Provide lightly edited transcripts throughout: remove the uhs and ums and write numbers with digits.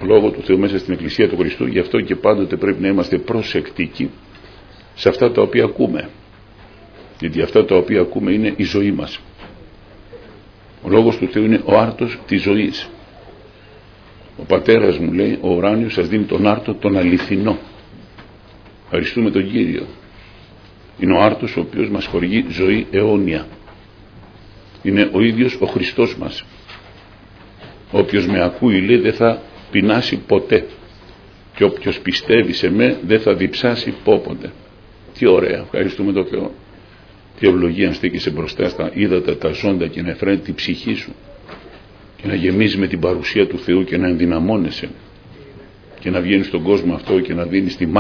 Λόγο του Θεού μέσα στην Εκκλησία του Χριστού. Γι' αυτό και πάντοτε πρέπει να είμαστε προσεκτικοί σε αυτά τα οποία ακούμε, γιατί αυτά τα οποία ακούμε είναι η ζωή μας. Ο Λόγος του Θεού είναι ο άρτος της ζωής. Ο Πατέρας μου λέει, ο ουράνιος σας δίνει τον άρτο τον αληθινό. Ευχαριστούμε τον Κύριο. Είναι ο άρτος ο οποίος μας χορηγεί ζωή αιώνια. Είναι ο ίδιος ο Χριστός μας. Όποιος με ακούει, λέει, δεν θα πεινάσει ποτέ, και όποιος πιστεύει σε με δεν θα διψάσει πόποτε. Τι ωραία, ευχαριστούμε τον Θεό. Τι ευλογία αν στέκεσαι μπροστά στα ύδατα τα ζώντα και να εφραίνει την ψυχή σου και να γεμίζει με την παρουσία του Θεού και να ενδυναμώνεσαι και να βγαίνεις στον κόσμο αυτό και να δίνεις τη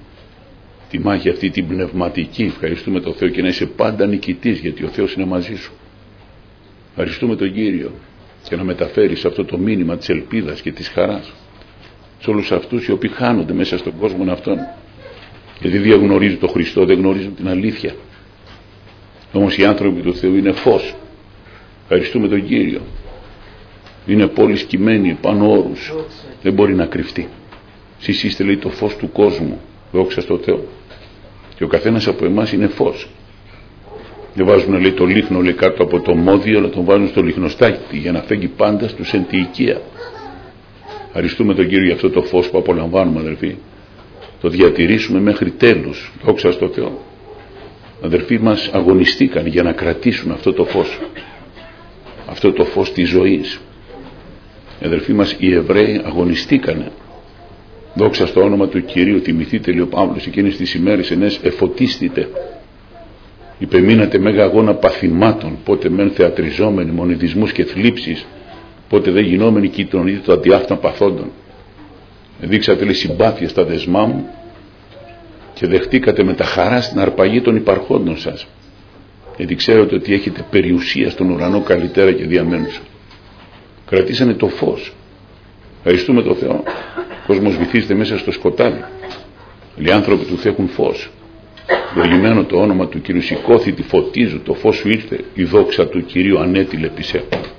μάχη αυτή την πνευματική. Ευχαριστούμε τον Θεό, και να είσαι πάντα νικητής, γιατί ο Θεός είναι μαζί σου. Ευχαριστούμε τον Κύριο, και να μεταφέρεις αυτό το μήνυμα της ελπίδας και της χαράς σε όλους αυτούς οι οποίοι χάνονται μέσα στον κόσμο αυτόν, γιατί δεν γνωρίζουν τον Χριστό, δεν γνωρίζουν την αλήθεια. Όμως οι άνθρωποι του Θεού είναι φως. Ευχαριστούμε τον Κύριο. Είναι πόλη σκυμμένη πάνω όρους, δεν μπορεί να κρυφτεί. Εσείς είστε, λέει, το φως του κόσμου. Δόξα στο Θεό. Και ο καθένας από εμάς είναι φως. Δεν βάζουν, λέει, το λίχνο, λέει, κάτω από το μόδιο, αλλά τον βάζουν στο λιχνοστάκι για να φέγγει πάντα στους εν τη οικία. Ευχαριστούμε τον Κύριο για αυτό το φως που απολαμβάνουμε, αδερφοί. Το διατηρήσουμε μέχρι τέλους. Δόξα στο Θεό. Αδερφοί μας αγωνιστήκαν για να κρατήσουν αυτό το φως. Αυτό το φως της ζωής. Οι αδερφοί μας οι Εβραίοι αγωνιστήκανε. Δόξα στο όνομα του Κυρίου. Θυμηθείτε, λέει ο Παύλος, εκείνες τις ημέρες ενές εφωτίστητε. Υπεμείνατε μέγα αγώνα παθημάτων, πότε μεν θεατριζόμενοι μονιδισμούς και θλίψεις, πότε δεν γινόμενοι κοινωνείτε των αντιάφτων παθόντων. Δείξατε, λέει, συμπάθεια στα δεσμά μου και δεχτήκατε με τα χαρά στην αρπαγή των υπαρχόντων σας, γιατί ξέρετε ότι έχετε περιουσία στον ουρανό καλυτέρα και διαμένουσα. Κρατήσανε το φως. Ευχαριστούμε τον Θεό. Ο κόσμος βυθίζεται μέσα στο σκοτάδι. Οι άνθρωποι του Θεού έχουν φως. Ευλογημένο το όνομα του Κυρίου. Σηκώθητη, φωτίζω, το φως σου ήρθε, η δόξα του Κυρίου ανέτειλε πισέ.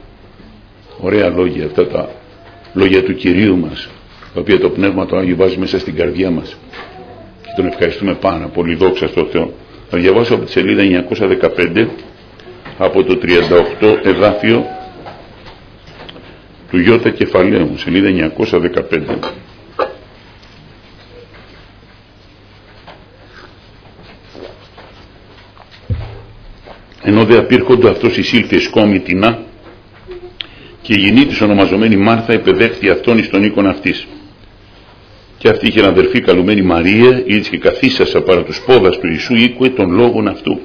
Ωραία λόγια αυτά, τα λόγια του Κυρίου μας, τα οποία το Πνεύμα το Άγιο βάζει μέσα στην καρδιά μας, και τον ευχαριστούμε πάρα πολύ. Δόξα στο Θεό. Θα διαβάσω από τη σελίδα 915, από το 38 εδάφιο του Ιώτα κεφαλαίου, σελίδα 915. Ενώ δε απήρχοντο αυτός εισήλθε σκόμη τεινά, και η γυνή της ονομαζομένη Μάρθα επεδέχθη αυτόν εις τον οίκον αυτής. Και αυτή είχε αδερφή καλουμένη Μαρία, ήλις και καθίσασα παρά τους πόδας του Ιησού οίκουε των λόγων αυτού.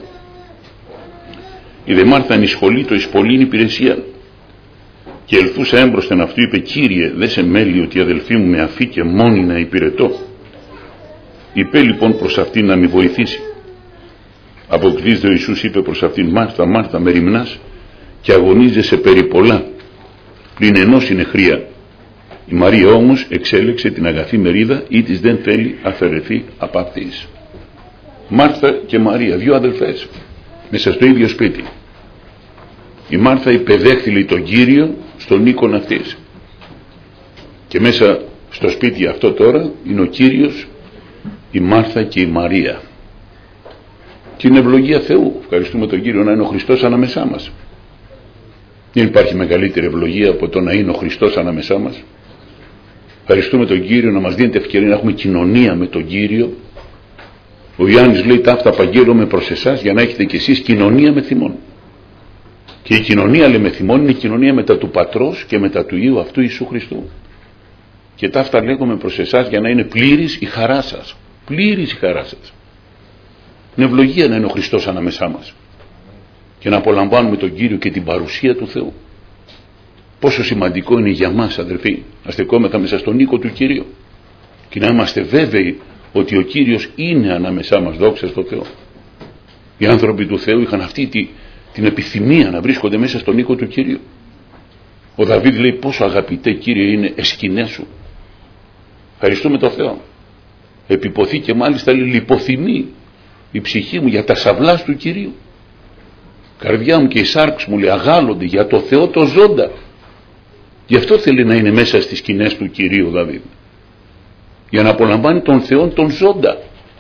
Η δε Μάρθα ενισχολεί το εις πολλήν υπηρεσία, και ελθούσα έμπροσθεν αυτού είπε, Κύριε, δε σε μέλει ότι η αδελφή μου με αφήκε μόνη να υπηρετώ. Είπε λοιπόν προς αυτήν να μη βοηθήσει. Αποκτήστε ο Ιησούς είπε προς αυτήν, Μάρθα, Μάρθα, μεριμνάς και αγωνίζεσαι περί πολλά, πλην ενός είναι χρία. Η Μαρία όμως εξέλεξε την αγαθή μερίδα, ή της δεν θέλει αφαιρεθεί απ' αυτής. Μάρθα και Μαρία, δύο αδελφές, μέσα στο ίδιο σπίτι. Η Μάρθα υπεδέχθη τον Κύριο στον οίκον αυτής, και μέσα στο σπίτι αυτό τώρα είναι ο Κύριος, η Μάρθα και η Μαρία. Και είναι ευλογία Θεού. Ευχαριστούμε τον Κύριο να είναι ο Χριστός ανάμεσά μας. Δεν υπάρχει μεγαλύτερη ευλογία από το να είναι ο Χριστός ανάμεσά μας. Ευχαριστούμε τον Κύριο να μας δίνετε ευκαιρία να έχουμε κοινωνία με τον Κύριο. Ο Ιάννης λέει, ταύτα απαγγέλλομαι προς εσάς για να έχετε κι εσείς κοινωνία με θυμόν. Και η κοινωνία, λέει, με θυμόν είναι η κοινωνία μετά του Πατρός και μετά του Υιού αυτού Ιησού Χριστού. Και ταύτα λέγομαι προς εσάς για να είναι πλήρης η χαρά σας. Πλήρης η χαρά σας. Είναι ευλογία να είναι ο Χριστός ανάμεσά μας και να απολαμβάνουμε τον Κύριο και την παρουσία του Θεού. Πόσο σημαντικό είναι για μας, αδερφοί, να στεκόμεθα μέσα στον οίκο του Κυρίου και να είμαστε βέβαιοι ότι ο Κύριος είναι ανάμεσά μας. Δόξα στο Θεό. Οι άνθρωποι του Θεού είχαν αυτή την επιθυμία να βρίσκονται μέσα στον οίκο του Κυρίου. Ο Δαβίδ λέει, πόσο αγαπητέ Κύριε είναι εσκηνές σου. Ευχαριστούμε τον Θεό. Επιποθεί και μάλιστα λέει, λιποθυμεί η ψυχή μου για τα σαυλάς του Κυρίου. Καρδιά μου και η σάρξ μου, λέει, αγάλλονται για το Θεό το ζώντα. Γι' αυτό θέλει να είναι μέσα στις σκηνές του Κυρίου Δαβίδ, για να απολαμβάνει τον Θεό τον ζώντα,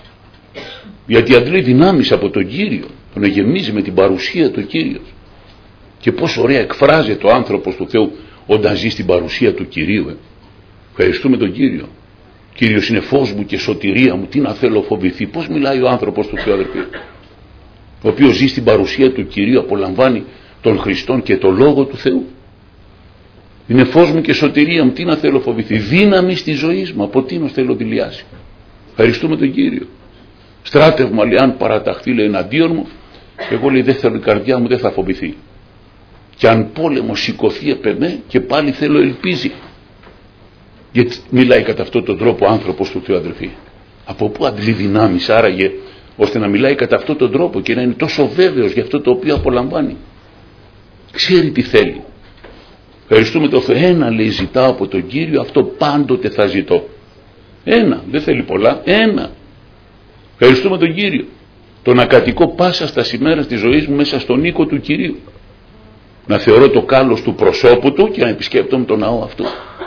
γιατί αντλεί δυνάμεις από τον Κύριο, τον γεμίζει με την παρουσία του Κύριος. Και πόσο ωραία εκφράζεται ο άνθρωπος του Θεού όταν ζει στην παρουσία του Κυρίου. Ευχαριστούμε τον Κύριο. Κύριος είναι φως μου και σωτηρία μου, τι να θέλω φοβηθεί. Πώς μιλάει ο άνθρωπος του Θεού, αδερφοί, ο οποίος ζει στην παρουσία του Κυρίου, απολαμβάνει τον Χριστόν και το Λόγο του Θεού. Είναι φως μου και σωτηρία μου, τι να θέλω φοβηθεί. Δύναμη στη ζωή μου, από τίνος θέλω δηλιάσει. Ευχαριστούμε τον Κύριο. Στράτευμα, λέει, αν παραταχθεί, λέει, εναντίον μου, εγώ, λέει, δεν θέλω, η καρδιά μου δεν θα φοβηθεί. Και αν πόλεμο σηκωθεί επ' εμέ, και πάλι θέλω ελπίζει. Γιατί μιλάει κατά αυτόν τον τρόπο ο άνθρωπος του Θεού, αδελφοί? Από πού αντλεί δυνάμεις άραγε ώστε να μιλάει κατά αυτόν τον τρόπο και να είναι τόσο βέβαιος για αυτό το οποίο απολαμβάνει? Ξέρει τι θέλει. Ευχαριστούμε το Θεό. Ένα, λέει, ζητάω από τον Κύριο, αυτό πάντοτε θα ζητώ. Ένα, δεν θέλει πολλά, ένα. Ευχαριστούμε τον Κύριο. Το να κατοικώ πάσα στα σημέρα της ζωής μου μέσα στον οίκο του Κυρίου. Να θεωρώ το κάλος του προσώπου του και να επισκέπτομαι τον ναό αυτού.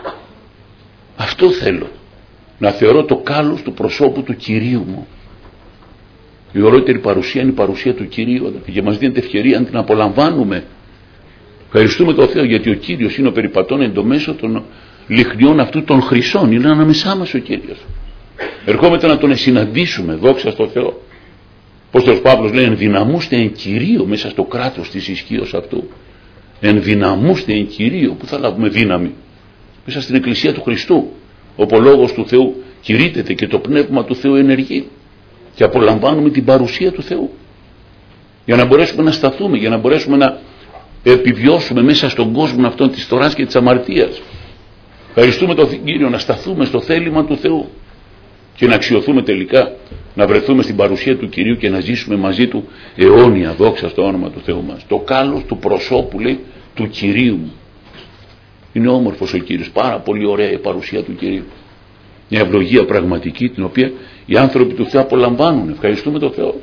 Αυτό θέλω. Να θεωρώ το κάλος του προσώπου του Κυρίου μου. Η ωραιότερη παρουσία είναι η παρουσία του Κυρίου, και μας δίνεται ευκαιρία να την απολαμβάνουμε. Ευχαριστούμε τον Θεό, γιατί ο Κύριος είναι ο περιπατών εν το μέσο των λιχνιών αυτού των χρυσών. Είναι ανάμεσά μας ο Κύριος. Ερχόμαστε να τον συναντήσουμε, δόξα στο Θεό. Πώς ο Παύλος λέει, ενδυναμούστε εν Κυρίω μέσα στο κράτος της ισχύως αυτού. Ενδυναμούστε εν Κυρίω, που θα λάβουμε δύναμη? Μέσα στην Εκκλησία του Χριστού, όπου ο Λόγος του Θεού κηρύττεται και το Πνεύμα του Θεού ενεργεί και απολαμβάνουμε την παρουσία του Θεού, για να μπορέσουμε να σταθούμε, για να μπορέσουμε να επιβιώσουμε μέσα στον κόσμο αυτόν της φθοράς και της αμαρτίας. Ευχαριστούμε τον Κύριο, να σταθούμε στο θέλημα του Θεού και να αξιωθούμε τελικά να βρεθούμε στην παρουσία του Κυρίου και να ζήσουμε μαζί του αιώνια, δόξα στο όνομα του Θεού μας. Το κάλος του προσώπου, λέει, του Κυρίου μου. Είναι όμορφος ο Κύριος, πάρα πολύ ωραία η παρουσία του Κυρίου. Μια ευλογία πραγματική, την οποία οι άνθρωποι του Θεού απολαμβάνουν. Ευχαριστούμε τον Θεό.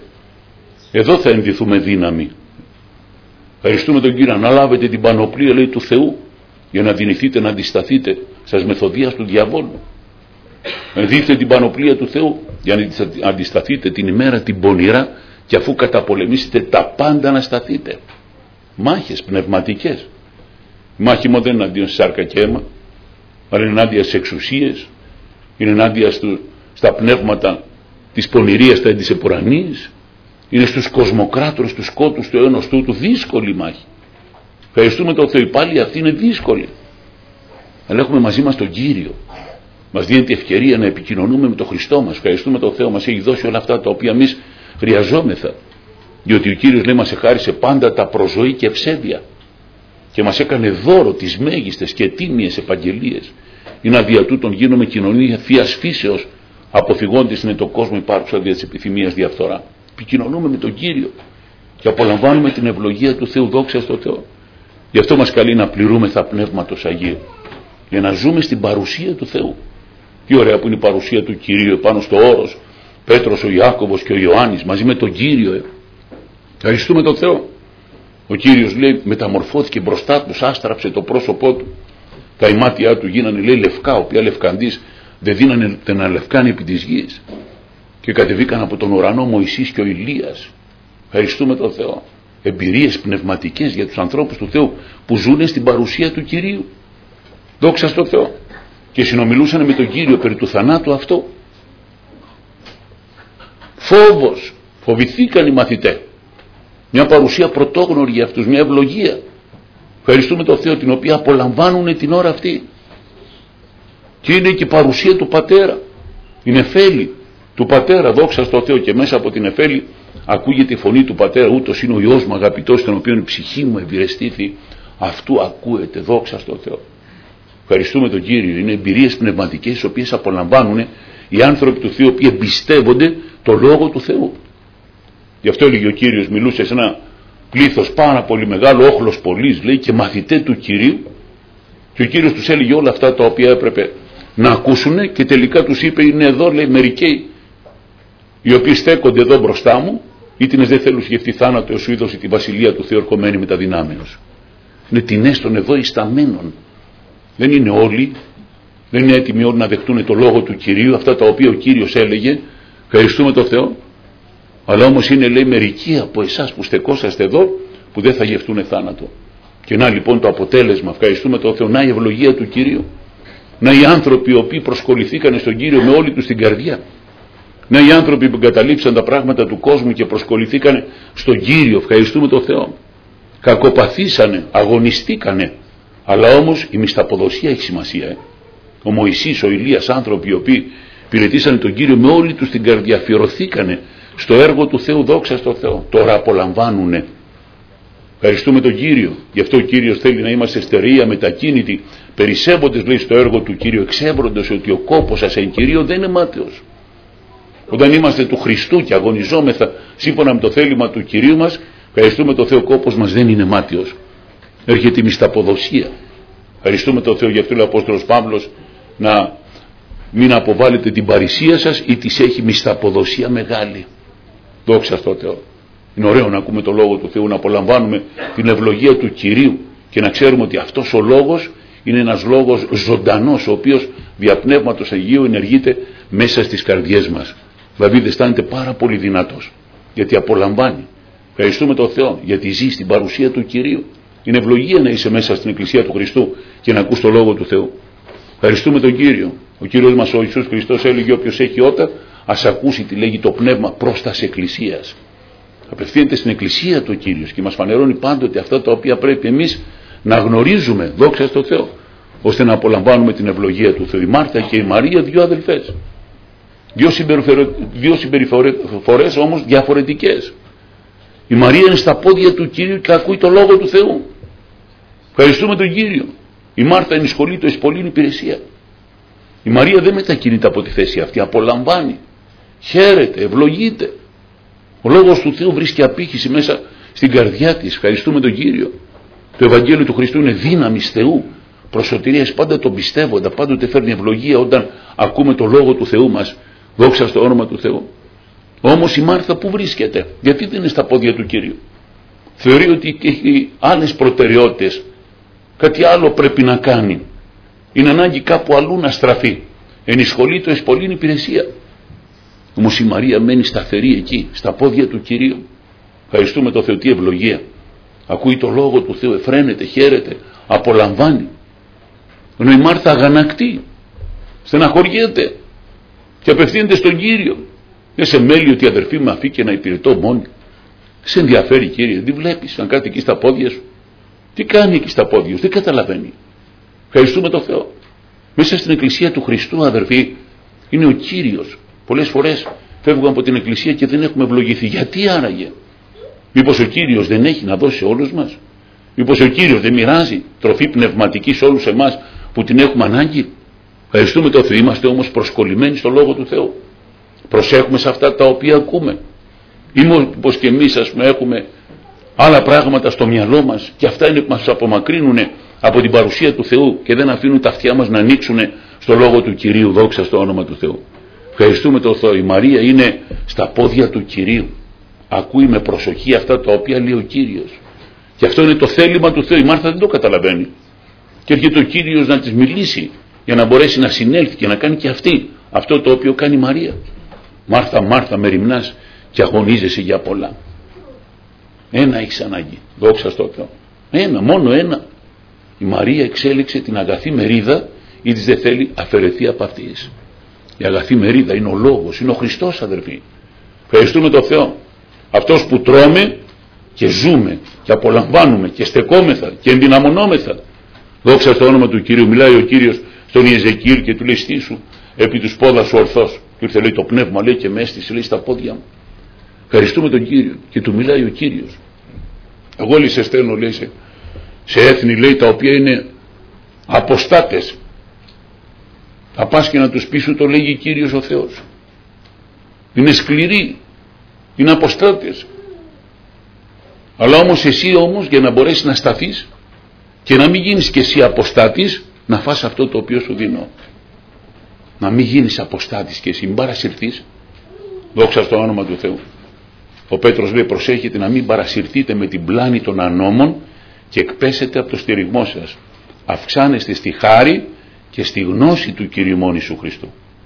Εδώ θα ενδυθούμε δύναμη. Ευχαριστούμε τον Κύριο. Αναλάβετε την πανοπλία, λέει, του Θεού, για να δυνηθείτε να αντισταθείτε σας μεθοδείας του διαβόλου. Ενδύθετε την πανοπλία του Θεού για να αντισταθείτε την ημέρα την πονηρά, και αφού καταπολεμήσετε τα πάντα να σταθείτε. Μάχες πνευματικές. Η μάχη μου δεν είναι εναντίον σάρκα και αίμα, αλλά είναι ενάντια στις εξουσίες, είναι ενάντια στα πνεύματα της πονηρίας, τα της επουρανής, είναι στους κοσμοκράτορες, τους σκότους του αιώνος τούτου. Δύσκολη μάχη. Ευχαριστούμε τον Θεό. Πάλι αυτή είναι δύσκολη, αλλά έχουμε μαζί μας τον Κύριο. Μας δίνεται ευκαιρία να επικοινωνούμε με τον Χριστό μας. Ευχαριστούμε τον Θεό. Μας έχει δώσει όλα αυτά τα οποία εμείς χρειαζόμεθα, διότι ο Κύριος, λέει, μας εχάρισε πάντα τα προζωή και ευσέβεια και μας έκανε δώρο τις μέγιστες και τίμιες επαγγελίες. Είναι αδια τούτων γίνομαι κοινωνία θείας φύσεως, αποφυγώντας είναι το κόσμο υπάρχουσα δια της επιθυμίας διαφθορά. Επικοινωνούμε με τον Κύριο και απολαμβάνουμε την ευλογία του Θεού, δόξα στο Θεό. Γι' αυτό μας καλεί να πληρούμεθα Πνεύματος Αγίου, για να ζούμε στην παρουσία του Θεού. Τι ωραία που είναι η παρουσία του Κυρίου επάνω στο όρος. Πέτρος, ο Ιάκωβος και ο Ιωάννης μαζί με τον Κύριο. Ευχαριστούμε τον Θεό. Ο Κύριος, λέει, μεταμορφώθηκε μπροστά τους, άστραψε το πρόσωπό του. Τα ημάτια του γίνανε, λέει, λευκά, οποία λευκαντής δεν δίνανε να λευκάνει επί της γης. Και κατεβήκαν από τον ουρανό Μωυσής και ο Ηλίας. Ευχαριστούμε τον Θεό. Εμπειρίες πνευματικές για τους ανθρώπους του Θεού που ζουν στην παρουσία του Κυρίου. Δόξα στο Θεό. Και συνομιλούσαν με τον Κύριο περί του θανάτου αυτό. Φόβος. Φοβηθήκαν οι μαθητές. Μια παρουσία πρωτόγνωρη για αυτούς, μια ευλογία. Ευχαριστούμε τον Θεό, την οποία απολαμβάνουν την ώρα αυτή. Και είναι και η παρουσία του Πατέρα. Η νεφέλη του Πατέρα, δόξα στο Θεό, και μέσα από την νεφέλη ακούγεται η φωνή του Πατέρα. Ούτως είναι ο Υιός μου αγαπητός, τον οποίον η ψυχή μου ευηρεστήθη. Αυτού ακούεται, δόξα στο Θεό. Ευχαριστούμε τον Κύριο. Είναι εμπειρίες πνευματικές, τις οποίες απολαμβάνουν οι άνθρωποι του Θεού, οι οποίοι εμπιστεύονται το Λόγο του Θεού. Γι' αυτό έλεγε ο Κύριος, μιλούσε σε ένα πλήθος πάρα πολύ μεγάλο, όχλος πολλής, λέει, και μαθητέ του Κυρίου, και ο Κύριος τους έλεγε όλα αυτά τα οποία έπρεπε να ακούσουν, και τελικά τους είπε, είναι εδώ, λέει, μερικοί οι οποίοι στέκονται εδώ μπροστά μου, ήτινες δεν θέλουν σκεφτεί θάνατο, σου είδωσε τη βασιλεία του Θεού ερχομένη με τα δυνάμεως. Είναι την έστων εδώ ισταμένων. Δεν είναι όλοι, δεν είναι έτοιμοι όλοι να δεχτούν το λόγο του Κυρίου, αυτά τα οποία ο Κύριος έλεγε, ευχαριστούμε τον Θεό. Αλλά όμως είναι, λέει, μερικοί από εσάς που στεκόσαστε εδώ που δεν θα γευτούν θάνατο. Και να λοιπόν το αποτέλεσμα, ευχαριστούμε τον Θεό, να η ευλογία του Κυρίου, να οι άνθρωποι οι οποίοι προσκοληθήκαν στον Κύριο με όλη τους την καρδιά, να οι άνθρωποι που εγκαταλείψαν τα πράγματα του κόσμου και προσκοληθήκαν στον Κύριο, ευχαριστούμε τον Θεό, κακοπαθήσανε, αγωνιστήκανε, αλλά όμως η μισθαποδοσία έχει σημασία. Ο Μωυσής, ο Ηλίας, άνθρωποι οι οποίοι υπηρετήσανε τον Κύριο με όλη τους την καρδιά, αφιερωθήκανε στο έργο του Θεού, δόξα στο Θεό, τώρα απολαμβάνουνε. Ευχαριστούμε τον Κύριο. Γι' αυτό ο Κύριος θέλει να είμαστε στερεία, μετακίνητοι, περισσεύοντες, λέει, στο έργο του Κύριου, εξέβροντες ότι ο κόπος σας εν Κυρίω δεν είναι μάταιος. Όταν είμαστε του Χριστού και αγωνιζόμεθα σύμφωνα με το θέλημα του Κυρίου μας, ευχαριστούμε τον Θεό, ο κόπος μας δεν είναι μάταιος. Έρχεται η μισθαποδοσία. Ευχαριστούμε τον Θεό, γι' αυτό λέει ο Απόστολος Παύλος, να μην αποβάλλετε την παρησία σας ή της έχει μισθαποδοσία μεγάλη. Δόξα στο Θεό. Είναι ωραίο να ακούμε το Λόγο του Θεού, να απολαμβάνουμε την ευλογία του Κυρίου και να ξέρουμε ότι αυτός ο Λόγος είναι ένας Λόγος ζωντανός, ο οποίος δια Πνεύματος Αγίου ενεργείται μέσα στις καρδιές μας. Δηλαδή αισθάνεται πάρα πολύ δυνατός, γιατί απολαμβάνει. Ευχαριστούμε τον Θεό, γιατί ζει στην παρουσία του Κυρίου. Είναι ευλογία να είσαι μέσα στην Εκκλησία του Χριστού και να ακούς το Λόγο του Θεού. Ευχαριστούμε τον Κύριο. Ο Κύριος μας ο Ιησούς Χριστός έλεγε, όποιος έχει ότα ας ακούσει τι λέγει το Πνεύμα προς τας Εκκλησίας. Απευθύνεται στην Εκκλησία του Κύριος και μας φανερώνει πάντοτε αυτά τα οποία πρέπει εμείς να γνωρίζουμε, δόξα στο Θεό, ώστε να την ευλογία του Θεού. Η Μάρθα και η Μαρία, δύο αδελφές, δύο συμπεριφορές όμως διαφορετικές. Η Μαρία είναι στα πόδια του Κύριου και ακούει το Λόγο του Θεού. Ευχαριστούμε τον Κύριο. Η Μάρθα ενισχολείται εις πολλήν υπηρεσία. Η Μαρία δεν μετακινείται από τη θέση αυτή, απολαμβάνει, χαίρεται, ευλογείται. Ο Λόγος του Θεού βρίσκει απήχηση μέσα στην καρδιά της. Ευχαριστούμε τον Κύριο. Το Ευαγγέλιο του Χριστού είναι δύναμης Θεού, προσωτηρίας, πάντα τον πιστεύοντα, πάντοτε φέρνει ευλογία όταν ακούμε το Λόγο του Θεού μας. Δόξα στο όνομα του Θεού. Όμως η Μάρθα που βρίσκεται, γιατί δεν είναι στα πόδια του Κυρίου? Θεωρεί ότι έχει άλλες προτεραιότητες, κάτι άλλο πρέπει να κάνει. Είναι ανάγκη κάπου αλλού να στραφεί. Ενισχολείται εις πολλήν υπηρεσία. Όμως η Μαρία μένει σταθερή εκεί, στα πόδια του Κυρίου. Ευχαριστούμε το Θεό, τι ευλογία. Ακούει το Λόγο του Θεού, εφραίνεται, χαίρεται, απολαμβάνει. Ενώ η Μάρθα αγανακτεί, στεναχωριέται και απευθύνεται στον Κύριο. Δεν σε μέλει ότι η αδερφή μου αφήκε να υπηρετώ μόνη. Σε ενδιαφέρει, Κύριε? Δεν βλέπεις να κάτι εκεί στα πόδια σου? Τι κάνει εκεί στα πόδια σου? Δεν καταλαβαίνει. Ευχαριστούμε τον Θεό. Μέσα στην Εκκλησία του Χριστού, αδερφοί, είναι ο Κύριος. Πολλές φορές φεύγουμε από την Εκκλησία και δεν έχουμε ευλογηθεί. Γιατί άραγε? Μήπως ο Κύριος δεν έχει να δώσει σε όλους μας? Μήπως ο Κύριος δεν μοιράζει τροφή πνευματική σε όλους εμάς που την έχουμε ανάγκη? Ευχαριστούμε τον Θεό. Είμαστε όμως προσκολλημένοι στο Λόγο του Θεού. Προσέχουμε σε αυτά τα οποία ακούμε. Ή μήπως και εμείς, ας πούμε, έχουμε άλλα πράγματα στο μυαλό μας και αυτά είναι που μας απομακρύνουν από την παρουσία του Θεού και δεν αφήνουν τα αυτιά μας να ανοίξουν στο Λόγο του Κυρίου. Δόξα στο όνομα του Θεού. Ευχαριστούμε τον Θεό. Η Μαρία είναι στα πόδια του Κυρίου. Ακούει με προσοχή αυτά τα οποία λέει ο Κύριος. Και αυτό είναι το θέλημα του Θεού. Η Μάρθα δεν το καταλαβαίνει. Και έρχεται ο Κύριος να της μιλήσει για να μπορέσει να συνέλθει και να κάνει και αυτή αυτό το οποίο κάνει η Μαρία. Μάρθα, Μάρθα, μεριμνάς και αγωνίζεσαι για πολλά. Ένα έχεις ανάγκη. Δόξα στο Θεό. Ένα, μόνο ένα. Η Μαρία εξέλιξε την αγαθή μερίδα ή της δεν θέλει αφαιρεθεί από αυτής. Η αγαθή μερίδα είναι ο Λόγος, είναι ο Χριστός, αδερφοί. Ευχαριστούμε τον Θεό. Αυτός που τρώμε και ζούμε και απολαμβάνουμε και στεκόμεθα και ενδυναμωνόμεθα. Δόξα στο όνομα του Κυρίου. Μιλάει ο Κύριος στον Ιεζεκίηλ και του λέει, στήσου επί τους πόδας σου ορθός. Του ήρθε, λέει, το πνεύμα, λέει, και με έστησε, λέει, στα πόδια μου. Ευχαριστούμε τον Κύριο. Και του μιλάει ο Κύριος. Εγώ, λέει, σε στέλνω, λέει, σε έθνη, λέει, τα οποία είναι αποστάτες. Θα πας και να τους πεις, σου το λέγει Κύριος ο Θεός. Είναι σκληροί, είναι αποστάτες. Αλλά όμως εσύ όμως, για να μπορέσεις να σταθείς και να μην γίνεις και εσύ αποστάτης, να φας αυτό το οποίο σου δίνω. Να μην γίνεις αποστάτης και εσύ, μην παρασυρθείς. Δόξα στο όνομα του Θεού. Ο Πέτρος λέει, προσέχετε να μην παρασυρθείτε με την πλάνη των ανώμων και εκπέσετε από το στηριγμό σας. αυξάνεστε στη χάρη και στη γνώση του Κυρίου μόνο Ιησού Χριστού.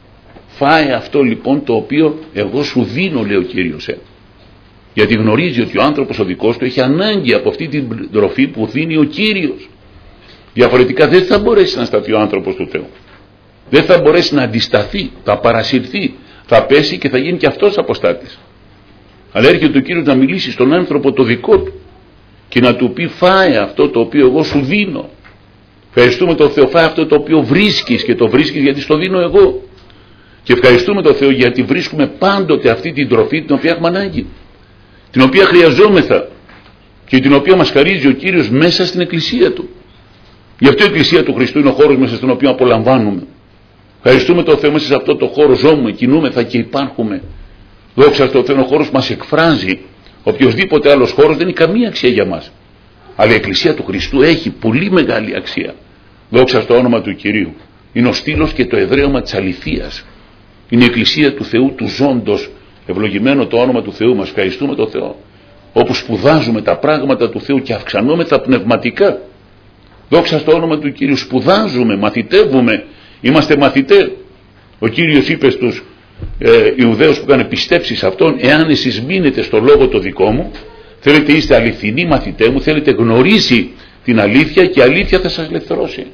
Φάε αυτό λοιπόν το οποίο εγώ σου δίνω, λέει ο Κύριος. Γιατί γνωρίζει ότι ο άνθρωπος ο δικός του έχει ανάγκη από αυτή την τροφή που δίνει ο Κύριος. Διαφορετικά δεν θα μπορέσει να σταθεί ο άνθρωπος του Θεού. Δεν θα μπορέσει να αντισταθεί, θα παρασυρθεί, θα πέσει και θα γίνει και αυτός αποστάτης. Αλλά έρχεται ο Κύριος να μιλήσει στον άνθρωπο το δικό του και να του πει φάε αυτό το οποίο εγώ σου δίνω. Ευχαριστούμε τον Θεό, φάε αυτό το οποίο βρίσκεις και το βρίσκεις γιατί στο δίνω εγώ. Και ευχαριστούμε τον Θεό γιατί βρίσκουμε πάντοτε αυτή την τροφή την οποία έχουμε ανάγκη, την οποία χρειαζόμεθα και την οποία μας χαρίζει ο Κύριος μέσα στην Εκκλησία Του. Γι' αυτό η Εκκλησία του Χριστού είναι ο χώρος μέσα στον οποίο απολαμβάνουμε. Ευχαριστούμε τον Θεό, μέσα σε αυτό το χώρο ζούμε, κινούμεθα και υπάρχουμε. Δόξα στον Θεό, ο χώρος μας εκφράζει. Οποιοσδήποτε άλλος χώρος δεν έχει καμία αξία για μας. Αλλά η Εκκλησία του Χριστού έχει πολύ μεγάλη αξία. Δόξα στο όνομα του Κυρίου. Είναι ο στήλος και το εδραίωμα της αληθείας. Είναι η Εκκλησία του Θεού του ζώντος. Ευλογημένο το όνομα του Θεού μας. Ευχαριστούμε τον Θεό. Όπου σπουδάζουμε τα πράγματα του Θεού και αυξανόμεθα πνευματικά. Δόξα στο όνομα του Κύριου. Σπουδάζουμε, μαθητεύουμε. Είμαστε μαθητές. Ο Κύριος είπε στους Ιουδαίους που είχαν πιστέψει σε Αυτόν, εάν εσείς μείνετε στο λόγο το δικό μου, θέλετε είστε αληθινοί μαθητές μου, θέλετε γνωρίσει την αλήθεια και η αλήθεια θα σας ελευθερώσει.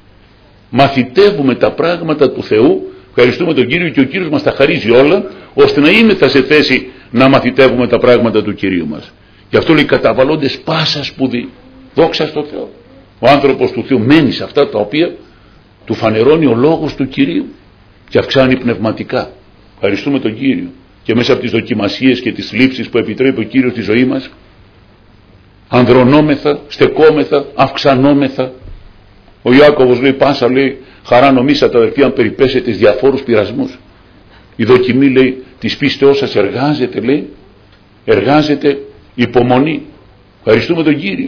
Μαθητεύουμε τα πράγματα του Θεού. Ευχαριστούμε τον Κύριο και ο Κύριος μας τα χαρίζει όλα, ώστε να είμαστε σε θέση να μαθητεύουμε τα πράγματα του Κυρίου μας. Γι' αυτό λέει καταβαλλόντες πάσα σπουδή. Δόξα στο Θεό. Ο άνθρωπος του Θεού μένει σε αυτά τα οποία του φανερώνει ο λόγος του Κυρίου και αυξάνει πνευματικά. Ευχαριστούμε τον Κύριο. Και μέσα από τις δοκιμασίες και τις λήψεις που επιτρέπει ο Κύριος στη ζωή μας, ανδρωνόμεθα, στεκόμεθα, αυξανόμεθα. Ο Ιάκωβος λέει πάσα, λέει, χαρά νομίσατε αδερφοί αν περιπέσετε τις διαφόρους πειρασμούς. Η δοκιμή, λέει, της πίστεώς σας εργάζεται, λέει, εργάζεται υπομονή. Ευχαριστούμε τον Κύριο.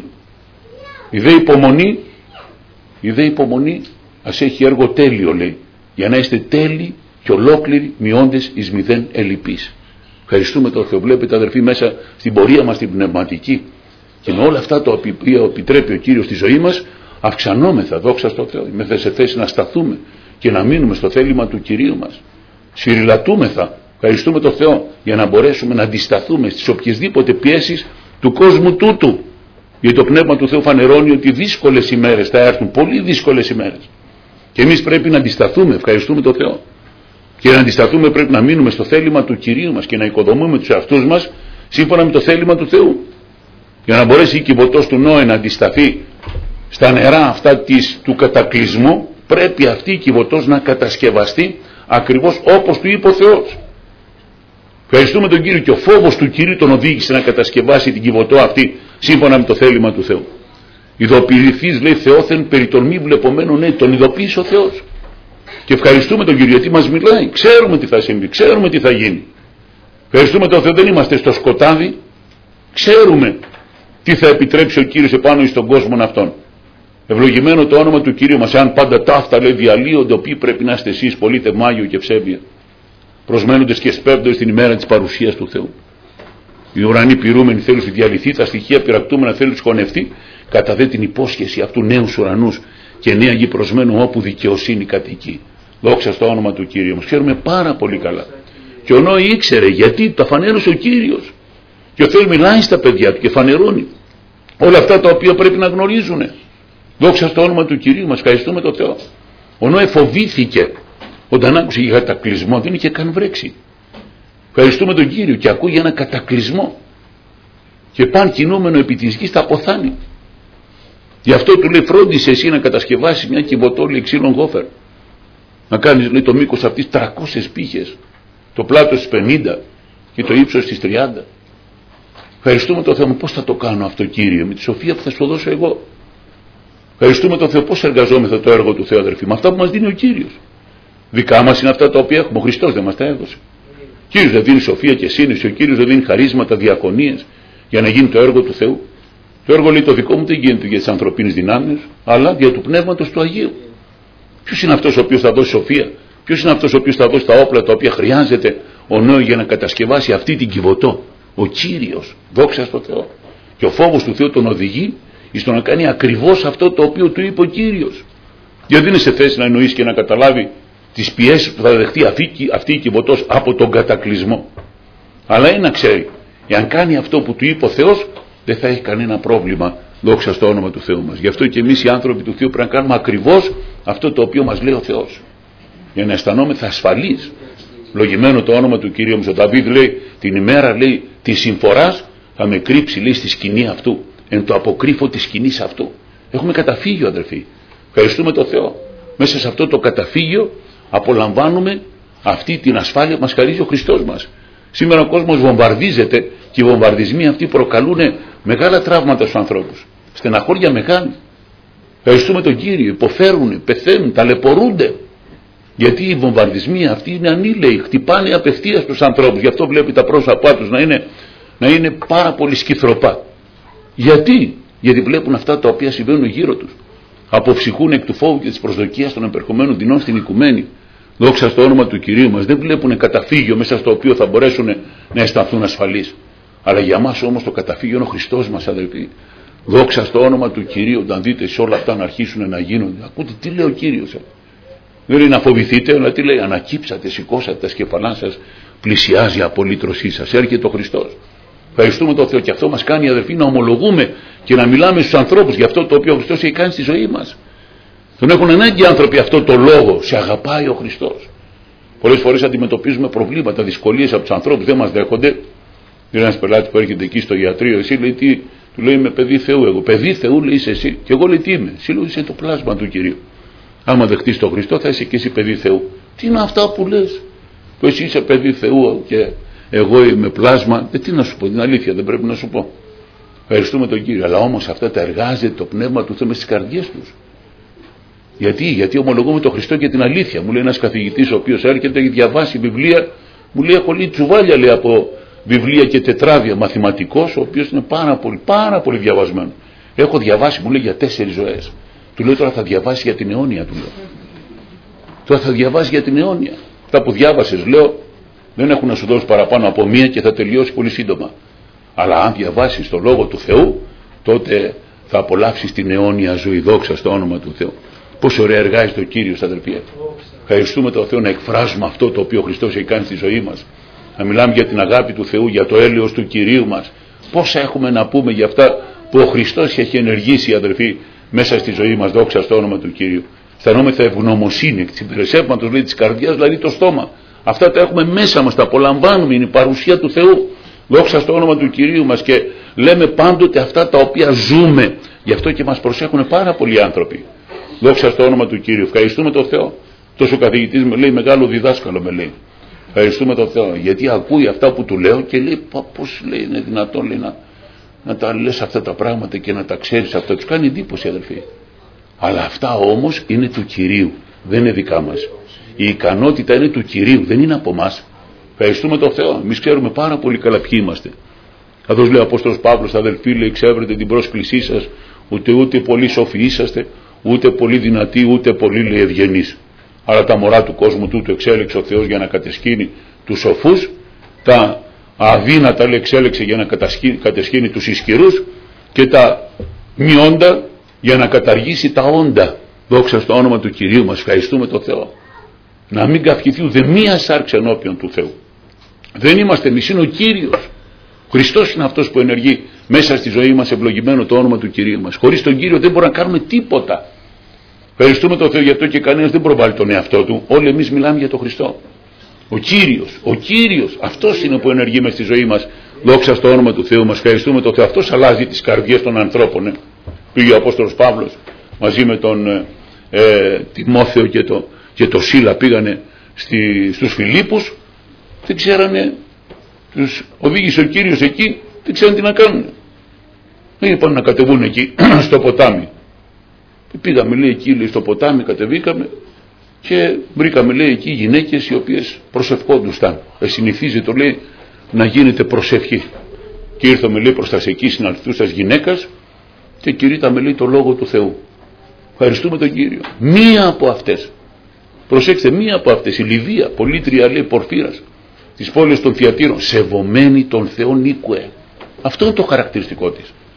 Η δε υπομονή ας έχει έργο τέλειο, λέει, για να είστε τέλειοι και ολόκληροι μειώντες εις μηδέν ελλειπείς. Ευχαριστούμε τον Θεό. Βλέπετε αδερφοί μέσα στην πορεία μας την πνευματική και με όλα αυτά τα οποία επιτρέπει ο Κύριος στη ζωή μας αυξανόμεθα. Δόξα στο Θεό. Είμαστε σε θέση να σταθούμε και να μείνουμε στο θέλημα του Κυρίου μας. Σφυριλατούμεθα. Ευχαριστούμε τον Θεό για να μπορέσουμε να αντισταθούμε στις οποιασδήποτε πιέσεις του κόσμου τούτου. Γιατί το Πνεύμα του Θεού φανερώνει ότι δύσκολες ημέρες θα έρθουν, πολύ δύσκολες ημέρες. Και εμείς πρέπει να αντισταθούμε. Ευχαριστούμε τον Θεό. Και να αντισταθούμε πρέπει να μείνουμε στο θέλημα του Κυρίου μας και να οικοδομούμε τους εαυτούς μας σύμφωνα με το θέλημα του Θεού. Για να μπορέσει η Κιβωτός του Νόε να αντισταθεί στα νερά αυτά του κατακλυσμού, πρέπει αυτή η Κιβωτός να κατασκευαστεί ακριβώς όπως του είπε ο Θεός. Ευχαριστούμε τον Κύριο και ο φόβος του Κυρίου τον οδήγησε να κατασκευάσει την Κιβωτό αυτή σύμφωνα με το θέλημα του Θεού. Ειδοποιηθείς, λέει, Θεόθεν περί των μη βλεπομένων, ναι, τον ειδοποίησε ο Θεός. Και ευχαριστούμε τον Κύριο γιατί μας μιλάει. Ξέρουμε τι θα συμβεί, ξέρουμε τι θα γίνει. Ευχαριστούμε τον Θεό, δεν είμαστε στο σκοτάδι. Ξέρουμε τι θα επιτρέψει ο Κύριος επάνω στον κόσμο αυτόν. Ευλογημένο το όνομα του Κυρίου μας. Εάν πάντα ταύτα, λέει, διαλύονται, οποίοι πρέπει να είστε εσείς πολίτε μάγιο και ψεύδια, προσμένοντες και σπέβδοντες την ημέρα της παρουσίας του Θεού. Οι ουρανοί πυρούμενοι θέλουν στη διαλυθεί, τα στοιχεία πειρακτούμενα θέλουν σχονευτεί, κατά δε την υπόσχεση αυτού νέους ουρανούς και νέα γη προσμένου όπου δικαιοσύνη κατοικεί. Δόξα στο όνομα του Κύριου μας. Ξέρουμε πάρα πολύ καλά. Και ο Νόη ήξερε γιατί τα φανέρωσε ο Κύριος. Και ο Θεός μιλάει στα παιδιά του και φανερώνει όλα αυτά τα οποία πρέπει να γνωρίζουν. Δόξα στο όνομα του Κυρίου μας. Ευχαριστούμε τον Θεό. Ο Νόε φοβήθηκε όταν άκουσε για κατακλυσμό, δεν είχε καν βρέξει. Ευχαριστούμε τον Κύριο και ακούει για ένα κατακλυσμό. Και παν κινούμενο επί της γης θα αποθάνει. Γι' αυτό του λέει φρόντισε εσύ να κατασκευάσεις μια Κιβωτό, λέει, ξύλων γόφερ. Να κάνεις, λέει, το μήκος αυτής 300 πύχες, το πλάτος στις 50 και το ύψος στις 30. Ευχαριστούμε τον Θεό. Πώς θα το κάνω αυτό, Κύριε? Με τη σοφία που θα σου δώσω εγώ. Ευχαριστούμε τον Θεό. Πώς εργαζόμεθα το έργο του Θεού, αδερφοί? Με αυτά που μας δίνει ο Κύριος. Δικά μας είναι αυτά τα οποία έχουμε. Ο Χριστός δεν μας τα έδωσε. Ο Κύριος δεν δίνει σοφία και σύνεση. Ο Κύριος δεν δίνει χαρίσματα, διακονίες για να γίνει το έργο του Θεού. Το έργο, λέει, το δικό μου δεν γίνεται για τις ανθρωπίνες δυνάμεις, αλλά για του Πνεύματος του Αγίου. Ποιος είναι αυτός ο οποίος θα δώσει σοφία? Ποιος είναι αυτός ο οποίος θα δώσει τα όπλα τα οποία χρειάζεται ο Νόη για να κατασκευάσει αυτή την Κιβωτό? Ο Κύριος. Δόξα στο Θεό. Και ο φόβος του Θεού τον οδηγεί στο να κάνει ακριβώς αυτό το οποίο του είπε ο Κύριος. Γιατί δεν είναι σε θέση να εννοήσει και να καταλάβει τις πιέσεις που θα δεχτεί αυτή η Κιβωτός από τον κατακλυσμό. Αλλά είναι να ξέρει, εάν κάνει αυτό που του είπε ο Θεός, δεν θα έχει κανένα πρόβλημα, δόξα στο όνομα του Θεού μας. Γι' αυτό και εμείς οι άνθρωποι του Θεού πρέπει να κάνουμε ακριβώς αυτό το οποίο μας λέει ο Θεός, για να αισθανόμεθα ασφαλείς. Λογημένο το όνομα του Κυρίου μας. Ο Δαβίδ λέει, την ημέρα, λέει, της συμφοράς θα με κρύψει, λέει, στη σκηνή αυτού, εν το αποκρύφω της σκηνής αυτού. Έχουμε καταφύγιο, αδερφοί. Ευχαριστούμε τον Θεό. Μέσα σε αυτό το καταφύγιο απολαμβάνουμε αυτή την ασφάλεια που μας χαρίζει ο Χριστός μας. Σήμερα ο κόσμος βομβαρδίζεται και οι βομβαρδισμοί αυτοί προκαλούν μεγάλα τραύματα στους ανθρώπους. Στεναχώρια μεγάλη. Ευχαριστούμε τον Κύριο. Υποφέρουν, πεθαίνουν, ταλαιπωρούνται. Γιατί οι βομβαρδισμοί αυτοί είναι ανήλαιοι, χτυπάνε απευθείας τους ανθρώπους. Γι' αυτό βλέπει τα πρόσωπά τους να είναι πάρα πολύ σκυθροπά. Γιατί βλέπουν αυτά τα οποία συμβαίνουν γύρω τους. Αποψυχούν εκ του φόβου και της προσδοκίας των επερχομένων δεινών στην οικουμένη. Δόξα στο όνομα του Κυρίου μας. Δεν βλέπουν καταφύγιο μέσα στο οποίο θα μπορέσουν να αισθανθούν ασφαλείς. Αλλά για μας όμως το καταφύγιο είναι ο Χριστός μας, αδελφοί. Δόξα στο όνομα του Κυρίου. Όταν δείτε σε όλα αυτά να αρχίσουν να γίνονται, ακούτε τι λέει ο Κύριος. Δεν λέει να φοβηθείτε, αλλά τι λέει, ανακύψατε, σηκώσατε τα σκεφαλά σας, πλησιάζει η απολύτρωσή σας, έρχεται ο Χριστός. Ευχαριστούμε τον Θεό, και αυτό μας κάνει, αδελφοί, να ομολογούμε και να μιλάμε στους ανθρώπους για αυτό το οποίο ο Χριστός έχει κάνει στη ζωή μας. Τον έχουν ανάγκη οι άνθρωποι αυτό το λόγο, σε αγαπάει ο Χριστός. Πολλές φορές αντιμετωπίζουμε προβλήματα, δυσκολίες από τους ανθρώπους, δεν μας δέχονται. Είναι ένας πελάτης που έρχεται εκεί στο ιατρείο, εσύ λέει τι, του λέει είμαι παιδί Θεού, εγώ παιδί Θεού λέει είσαι εσύ, και εγώ λέει τι είμαι, εσύ λέει είσαι το πλάσμα του Κυρίου. Άμα δεχτείς τον Χριστό θα είσαι και εσύ παιδί Θεού. Τι είναι αυτά που λες, που εσύ είσαι παιδί Θεού και εγώ είμαι πλάσμα, τι να σου πω, την αλήθεια δεν πρέπει να σου πω. Ευχαριστούμε τον Κύριο, αλλά όμως αυτά τα εργάζεται το Πνεύμα του Θεού στις καρδιές τους. Γιατί ομολογούμε τον Χριστό και την αλήθεια. Μου λέει ένας καθηγητής ο οποίος έρχεται, έχει διαβάσει βιβλία, μου λέει έχω λέει τσουβάλια λέει, από βιβλία και τετράδια, μαθηματικός, ο οποίος είναι πάρα πολύ διαβασμένο. Έχω διαβάσει, μου λέει, για 4 ζωές. Του λέω τώρα θα διαβάσει για την αιώνια, του λέω. Τώρα θα διαβάσει για την αιώνια. Αυτά που διάβασες, λέω, δεν έχουν να σου δώσει παραπάνω από μία και θα τελειώσει πολύ σύντομα. Αλλά αν διαβάσεις το Λόγο του Θεού, τότε θα απολαύσεις την αιώνια ζωή. Δόξα στο όνομα του Θεού. Πόσο ωραία εργάζεται ο Κύριος, αδελφοί. Ευχαριστούμε τον Θεό να εκφράζουμε αυτό το οποίο ο Χριστός έχει κάνει στη ζωή μας. Να μιλάμε για την αγάπη του Θεού, για το έλεος του Κυρίου μας. Πόσα έχουμε να πούμε για αυτά που ο Χριστός έχει ενεργήσει, αδελφοί, μέσα στη ζωή μας. Δόξα στο όνομα του Κυρίου. Αισθανόμεθα ευγνωμοσύνη εκ της υπηρεσέπματος, λέει, της καρδιάς, δηλαδή το στόμα. Αυτά τα έχουμε μέσα μας, τα απολαμβάνουμε, είναι η παρουσία του Θεού. Δόξα στο όνομα του Κυρίου μας, και λέμε πάντοτε αυτά τα οποία ζούμε. Γι' αυτό και μας προσέχουν πάρα πολλοί άνθρωποι. Δόξα στο όνομα του Κύριου. Ευχαριστούμε τον Θεό. Τόσο ο καθηγητής με λέει, μεγάλο διδάσκαλο με λέει. Ευχαριστούμε τον Θεό, γιατί ακούει αυτά που του λέω και λέει, πώς λέει, είναι δυνατόν λέει, να τα λες αυτά τα πράγματα και να τα ξέρεις αυτά. Τους κάνει εντύπωση, αδελφοί. Αλλά αυτά όμως είναι του Κυρίου, δεν είναι δικά μας. Η ικανότητα είναι του Κυρίου, δεν είναι από εμάς. Ευχαριστούμε τον Θεό. Εμείς ξέρουμε πάρα πολύ καλά ποιοι είμαστε. Καθώς λέει ο Απόστολος Παύλος, αδελφοί, λέει, ξέβρετε την πρόσκλησή σας, ούτε πολύ σοφοί είσαστε, ούτε πολύ δυνατοί, ούτε πολύ λέει ευγενείς. Άρα τα μωρά του κόσμου τούτου εξέλεξε ο Θεός για να κατεσχύνει τους σοφούς, τα αδύνατα λέει εξέλεξε για να κατεσχύνει τους ισχυρούς, και τα μειόντα για να καταργήσει τα όντα. Δόξα στο όνομα του Κυρίου μας. Ευχαριστούμε τον Θεό. Να μην καυχηθεί ούτε μία σάρξ ενώπιον του Θεού. Δεν είμαστε εμείς, είναι ο Κύριος. Ο Χριστός είναι αυτός που ενεργεί μέσα στη ζωή μας, ευλογημένο το όνομα του Κυρίου μας. Χωρίς τον Κύριο δεν μπορούμε να κάνουμε τίποτα. Ευχαριστούμε τον Θεό για αυτό, και κανένας δεν προβάλλει τον εαυτό του. Όλοι εμείς μιλάμε για τον Χριστό. Ο Κύριος, αυτός είναι που ενεργεί μέσα στη ζωή μας. Δόξα στο όνομα του Θεού μας. Ευχαριστούμε τον Θεό. Αυτός αλλάζει τις καρδιές των ανθρώπων. Πήγε ο Απόστολος Παύλος μαζί με τον Τιμόθεο και το Σίλα, πήγανε στους Φιλίππους, δεν ξέρανε, τους οδήγησε ο Κύριος εκεί, δεν ξέρανε τι να κάνουν. Δεν είπαν να κατεβούν εκεί στο ποτάμι. Πήγαμε λέει εκεί, λέει, στο ποτάμι, κατεβήκαμε και βρήκαμε λέει εκεί γυναίκες οι οποίες προσευχόντουσαν. Συνηθίζεται λέει να γίνεται προσευχή. Και ήρθαμε λέει προς τα εκεί συναντηθούσας γυναίκας και κηρύτταμε λέει το Λόγο του Θεού. Ευχαριστούμε τον Κύριο. Μία από αυτές, προσέξτε, μία από αυτές, η Λιδία, πολίτρια λέει Πορφύρας της πόλης των Θιατήρων, σεβομένη τον Θεόν οίκουε. Αυτό είναι το χαρακτηριστικό της.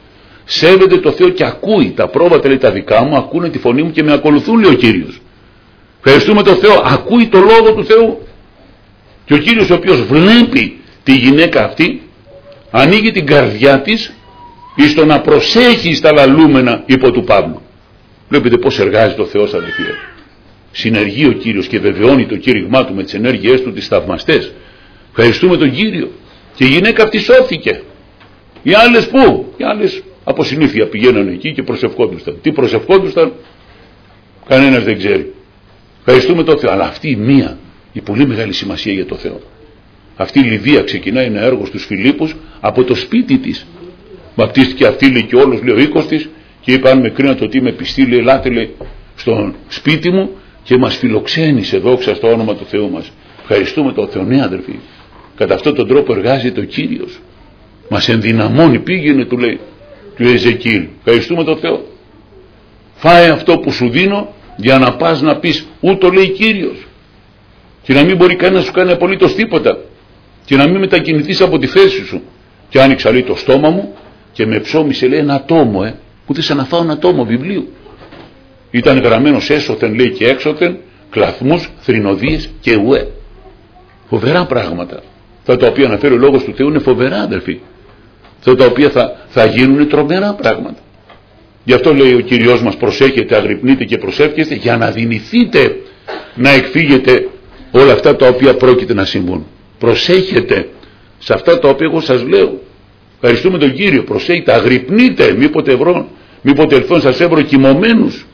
Σέβεται το Θεό και ακούει. Τα πρόβατα, λέει, τα δικά μου ακούνε τη φωνή μου και με ακολουθούν, λέει ο Κύριος. Ευχαριστούμε το Θεό. Ακούει το λόγο του Θεού. Και ο Κύριος, ο οποίος βλέπει τη γυναίκα αυτή, ανοίγει την καρδιά της εις το να προσέχει στα λαλούμενα υπό του Παύλου. Βλέπετε πώς εργάζει το Θεός, αδελφοί. Συνεργεί ο Κύριος και βεβαιώνει το κήρυγμά του με τις ενέργειές του τις θαυμαστές. Ευχαριστούμε τον Κύριο. Και η γυναίκα αυτή σώθηκε. Οι άλλες πού? Οι άλλες από συνήθεια πηγαίνανε εκεί και προσευχόντουσαν. Τι προσευχόντουσαν? Κανένας δεν ξέρει. Ευχαριστούμε τον Θεό. Αλλά αυτή η μία, η πολύ μεγάλη σημασία για το Θεό. Αυτή η Λιδία ξεκινάει ένα έργο στους Φιλίππους από το σπίτι της. Βαπτίστηκε αυτή, λέει, και όλος, λέει, ο οίκος της, και είπε: αν με κρίνατε ότι είμαι πιστή, λέει, ελάτε, λέει, στο σπίτι μου, και μας φιλοξένησε, δόξα στο όνομα του Θεού μας. Ευχαριστούμε τον Θεό. Ναι, αδερφοί, κατά αυτόν τον τρόπο εργάζεται ο Κύριος. Μας ενδυναμώνει. Πήγαινε, του λέει, του Εζεκίλ. Ευχαριστούμε τον Θεό. Φάε αυτό που σου δίνω για να πας να πεις ούτω λέει Κύριος. Και να μην μπορεί κανένα να σου κάνει απολύτως τίποτα. Και να μην μετακινηθείς από τη θέση σου. Και άνοιξα, λέει, το στόμα μου και με ψώμισε, λέει, ένα τόμο, ούτε σαν να φάω ένα τόμο βιβλίου. Ήταν γραμμένος έσωθεν, λέει, και έξωθεν, κλαθμούς, θρηνοδίες και ουέ. Φοβερά πράγματα. Αυτά τα οποία αναφέρει ο λόγος του Θεού είναι φοβερά, αδελφοί. Αυτά τα οποία θα γίνουν τρομερά πράγματα. Γι' αυτό λέει ο Κύριος μας: προσέχετε, αγρυπνείτε και προσεύχεστε, για να δυνηθείτε να εκφύγετε όλα αυτά τα οποία πρόκειται να συμβούν. Προσέχετε σε αυτά τα οποία εγώ σας λέω. Ευχαριστούμε τον Κύριο. Προσέχετε, αγρυπνείτε, μήποτε ελθόν σας έβρω κοιμωμένους.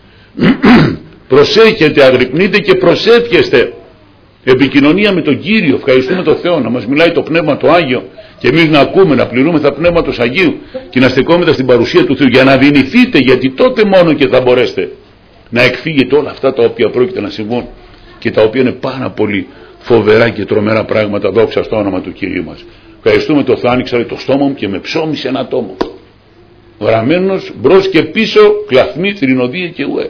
Προσέχετε, αγρυπνείτε και προσεύχεστε. Επικοινωνία με τον Κύριο. Ευχαριστούμε τον Θεό να μας μιλάει το Πνεύμα το Άγιο και εμείς να ακούμε, να πληρούμε τα Πνεύματος Αγίου και να στεκόμεθα στην παρουσία του Θεού, για να δυνηθείτε, γιατί τότε μόνο και θα μπορέσετε να εκφύγετε όλα αυτά τα οποία πρόκειται να συμβούν και τα οποία είναι πάρα πολύ φοβερά και τρομερά πράγματα, δόξα στο όνομα του Κυρίου μας. Ευχαριστούμε τον Θεό. Άνοιξα το στόμα μου και με ψώμισε ένα τόμο. Γραμμένος μπρος και πίσω, κλαθμοί, θρηνοδία και ουέ.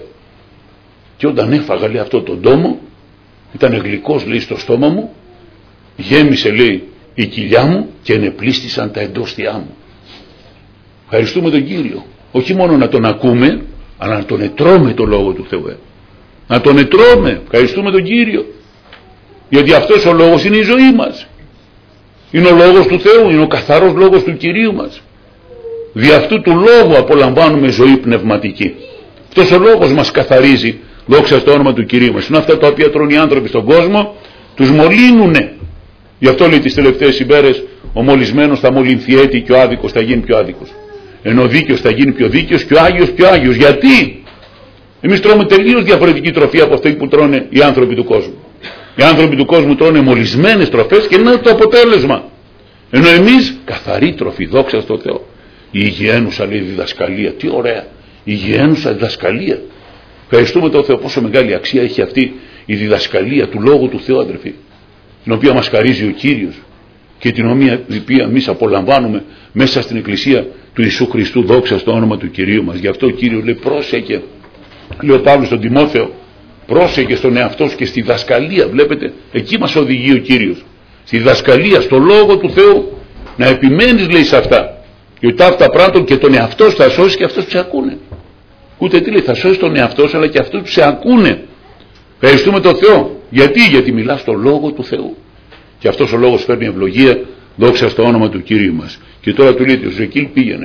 Και όταν έφαγα, λέει, αυτό τον τόμο, ήταν γλυκός, λέει, στο στόμα μου, γέμισε, λέει, η κοιλιά μου και ενεπλίστησαν τα εντόστια μου. Ευχαριστούμε τον Κύριο. Όχι μόνο να τον ακούμε, αλλά να τον ετρώμε το λόγο του Θεού. Να τον ετρώμε. Ευχαριστούμε τον Κύριο. Γιατί αυτός ο λόγος είναι η ζωή μας. Είναι ο λόγος του Θεού, είναι ο καθαρός λόγος του Κυρίου μας. Δι' αυτού του λόγου απολαμβάνουμε ζωή πνευματική. Αυτός ο λόγος μας καθαρίζει, δόξα στο όνομα του Κυρίου μας. Είναι αυτά τα οποία τρώνε οι άνθρωποι στον κόσμο, τους μολύνουνε. Γι' αυτό, λέει, τις τελευταίες ημέρες ο μολυσμένος θα μολυνθεί έτη και ο άδικος θα γίνει πιο άδικος. Ενώ ο δίκαιος θα γίνει πιο δίκαιος και ο Άγιος πιο Άγιος. Γιατί? Εμείς τρώμε τελείως διαφορετική τροφή από αυτή που τρώνε οι άνθρωποι του κόσμου. Οι άνθρωποι του κόσμου τρώνε μολυσμένες τροφές και είναι το αποτέλεσμα. Ενώ εμείς καθαρή τροφή, δόξα στο Θεό. Η υγιαίνουσα, λέει, διδασκαλία. Τι ωραία! Η υγιαίνουσα διδασκαλία. Ευχαριστούμε τον Θεό. Πόσο μεγάλη αξία έχει αυτή η διδασκαλία του Λόγου του Θεού, αδερφοί, την οποία μας χαρίζει ο Κύριος και την οποία εμείς απολαμβάνουμε μέσα στην Εκκλησία του Ιησού Χριστού, δόξα στο όνομα του Κυρίου μας. Γι' αυτό ο Κύριος λέει: πρόσεχε, λέει ο Παύλος στον Τιμόθεο, πρόσεχε στον εαυτό σου και στη διδασκαλία. Βλέπετε, εκεί μας οδηγεί ο Κύριος. Στη διδασκαλία, στο Λόγο του Θεού, να επιμένεις, λέει, σε αυτά. Γιατί αυτά πράγματα και τον εαυτό σου θα σώσει και αυτούς που σε ακούνε. Ούτε τι λέει, θα σώσει τον εαυτό σου, αλλά και αυτούς που σε ακούνε. Ευχαριστούμε τον Θεό. Γιατί μιλάς στο Λόγο του Θεού. Και αυτός ο λόγος φέρνει ευλογία, δόξα στο όνομα του Κυρίου μας. Και τώρα του λέει: ο Ζεκίλ πήγαινε,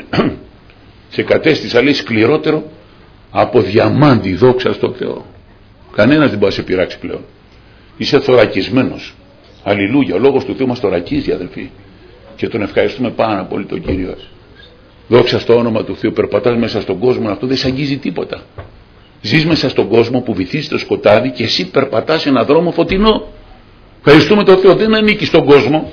σε κατέστησα, λέει, σκληρότερο από διαμάντι, δόξα στο Θεό. Κανένας δεν μπορεί να σε πειράξει πλέον. Είσαι θωρακισμένος. Αλληλούια. Ο λόγος του Θεού μας θωρακίζει, αδελφοί. Και τον ευχαριστούμε πάρα πολύ τον Κύριο. Δόξα στο όνομα του Θεού. Περπατάς μέσα στον κόσμο, αυτό δεν σε αγγίζει τίποτα. Ζεις μέσα στον κόσμο που βυθίζει το σκοτάδι και εσύ περπατάς σε έναν δρόμο φωτεινό. Ευχαριστούμε τον Θεό. Δεν ανήκει στον κόσμο.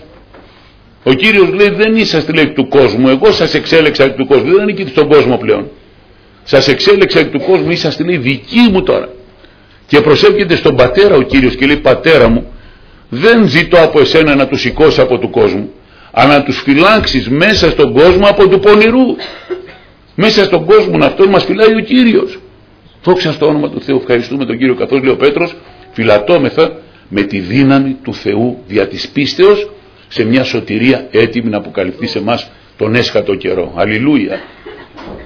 Ο Κύριος λέει: δεν είσαστε, λέει, του κόσμου. Εγώ σας εξέλεξα εκ του κόσμου. Δεν ανήκει στον κόσμο πλέον. Σας εξέλεξα εκ του κόσμου. Είσαστε, λέει, δικοί μου τώρα. Και προσεύχεται στον Πατέρα ο Κύριος και λέει: Πατέρα μου, δεν ζητώ από εσένα να τους σηκώσει από του κόσμου, αλλά να τους φυλάξεις μέσα στον κόσμο από του πονηρού. Μέσα στον κόσμο αυτόν μας φυλάει ο Κύριος. Δόξα στο όνομα του Θεού. Ευχαριστούμε τον Κύριο, καθώς λέει ο Πέτρος: φυλατώμεθα με τη δύναμη του Θεού δια της πίστεως σε μια σωτηρία έτοιμη να αποκαλυφθεί σε εμάς τον έσχατο καιρό. Αλληλούια.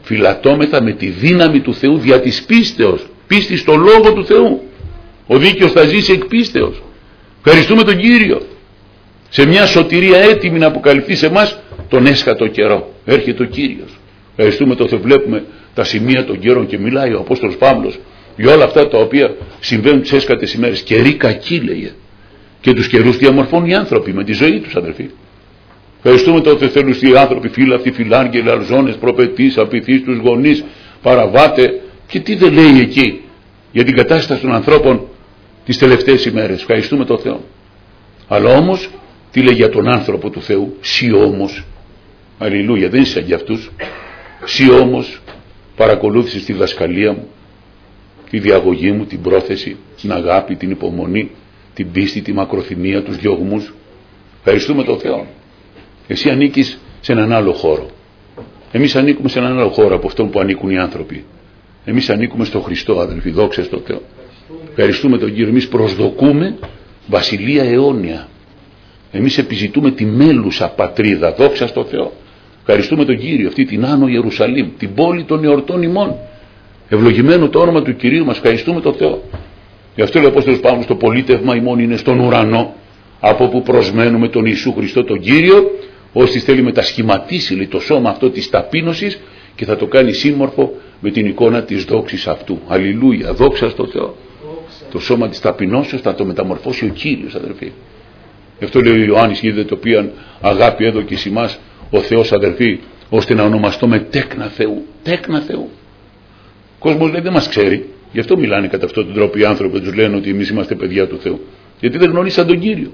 φυλατώμεθα με τη δύναμη του Θεού δια της πίστεως, πίστη στο Λόγο του Θεού. Ο δίκαιος θα ζήσει εκ πίστεως. Ευχαριστούμε τον Κύριο. Σε μια σωτηρία έτοιμη να αποκαλυφθεί σε εμάς τον έσχατο καιρό. Έρχεται ο Κύριος. Ευχαριστούμε τον Θεό. Βλέπουμε τα σημεία των καιρών και μιλάει ο Απόστολος Παύλος για όλα αυτά τα οποία συμβαίνουν τις έσχατες ημέρες. Καιροί κακοί, λέγε. Και τους καιρούς διαμορφώνουν οι άνθρωποι με τη ζωή τους, αδερφοί. Ευχαριστούμε τον Θεό. Θελουστοί άνθρωποι, φύλαυτοι, φιλάγγελοι, αρζώνες, προπετείς, απειθείς, τους γονείς, παραβάτε. Και τι δεν λέει εκεί για την κατάσταση των ανθρώπων τις τελευταίες ημέρες. Ευχαριστούμε τον Θεό. Αλλά όμως τι λέει για τον άνθρωπο του Θεού? Σύ όμως, αλληλούια, δεν είσαι σαν για αυτούς. Σύ όμως παρακολούθησες τη διδασκαλία μου, τη διαγωγή μου, την πρόθεση, την αγάπη, την υπομονή, την πίστη, τη μακροθυμία, τους διωγμούς. Ευχαριστούμε τον Θεό. Εσύ ανήκεις σε έναν άλλο χώρο. Εμείς ανήκουμε σε έναν άλλο χώρο από αυτόν που ανήκουν οι άνθρωποι. Εμείς ανήκουμε στο Χριστό, αδελφοί, δόξα στον Θεό. Ευχαριστούμε τον Κύριο. Εμείς προσδοκούμε βασιλεία αιώνια. Εμείς επιζητούμε τη μέλουσα πατρίδα, δόξα στον Θεό. Ευχαριστούμε τον Κύριο, αυτή την Άνω Ιερουσαλήμ, την πόλη των εορτών ημών. Ευλογημένο το όνομα του Κυρίου μας. Ευχαριστούμε τον Θεό. Γι' αυτό λέει ο Απόστολος Παύλος, το πολίτευμα ημών είναι στον ουρανό, από όπου προσμένουμε τον Ιησού Χριστό τον Κύριο, ώστε θέλει μετασχηματίσει, λέει, το σώμα αυτό της ταπείνωσης και θα το κάνει σύμμορφο με την εικόνα της δόξης αυτού. Αλληλούια, δόξα στον Θεό. Το σώμα της ταπεινώσεως θα το μεταμορφώσει ο Κύριος, αδερφοί. Γι' αυτό λέει ο Ιωάννης, είδε το οποίο αγάπη έδωκε εις ημάς ο Θεός, αδερφοί, ώστε να ονομαστούμε τέκνα Θεού. Τέκνα Θεού. Ο κόσμος λέει δεν μας ξέρει. Γι' αυτό μιλάνε κατά αυτόν τον τρόπο οι άνθρωποι, τους λένε ότι εμείς είμαστε παιδιά του Θεού. Γιατί δεν γνωρίσαν τον Κύριο.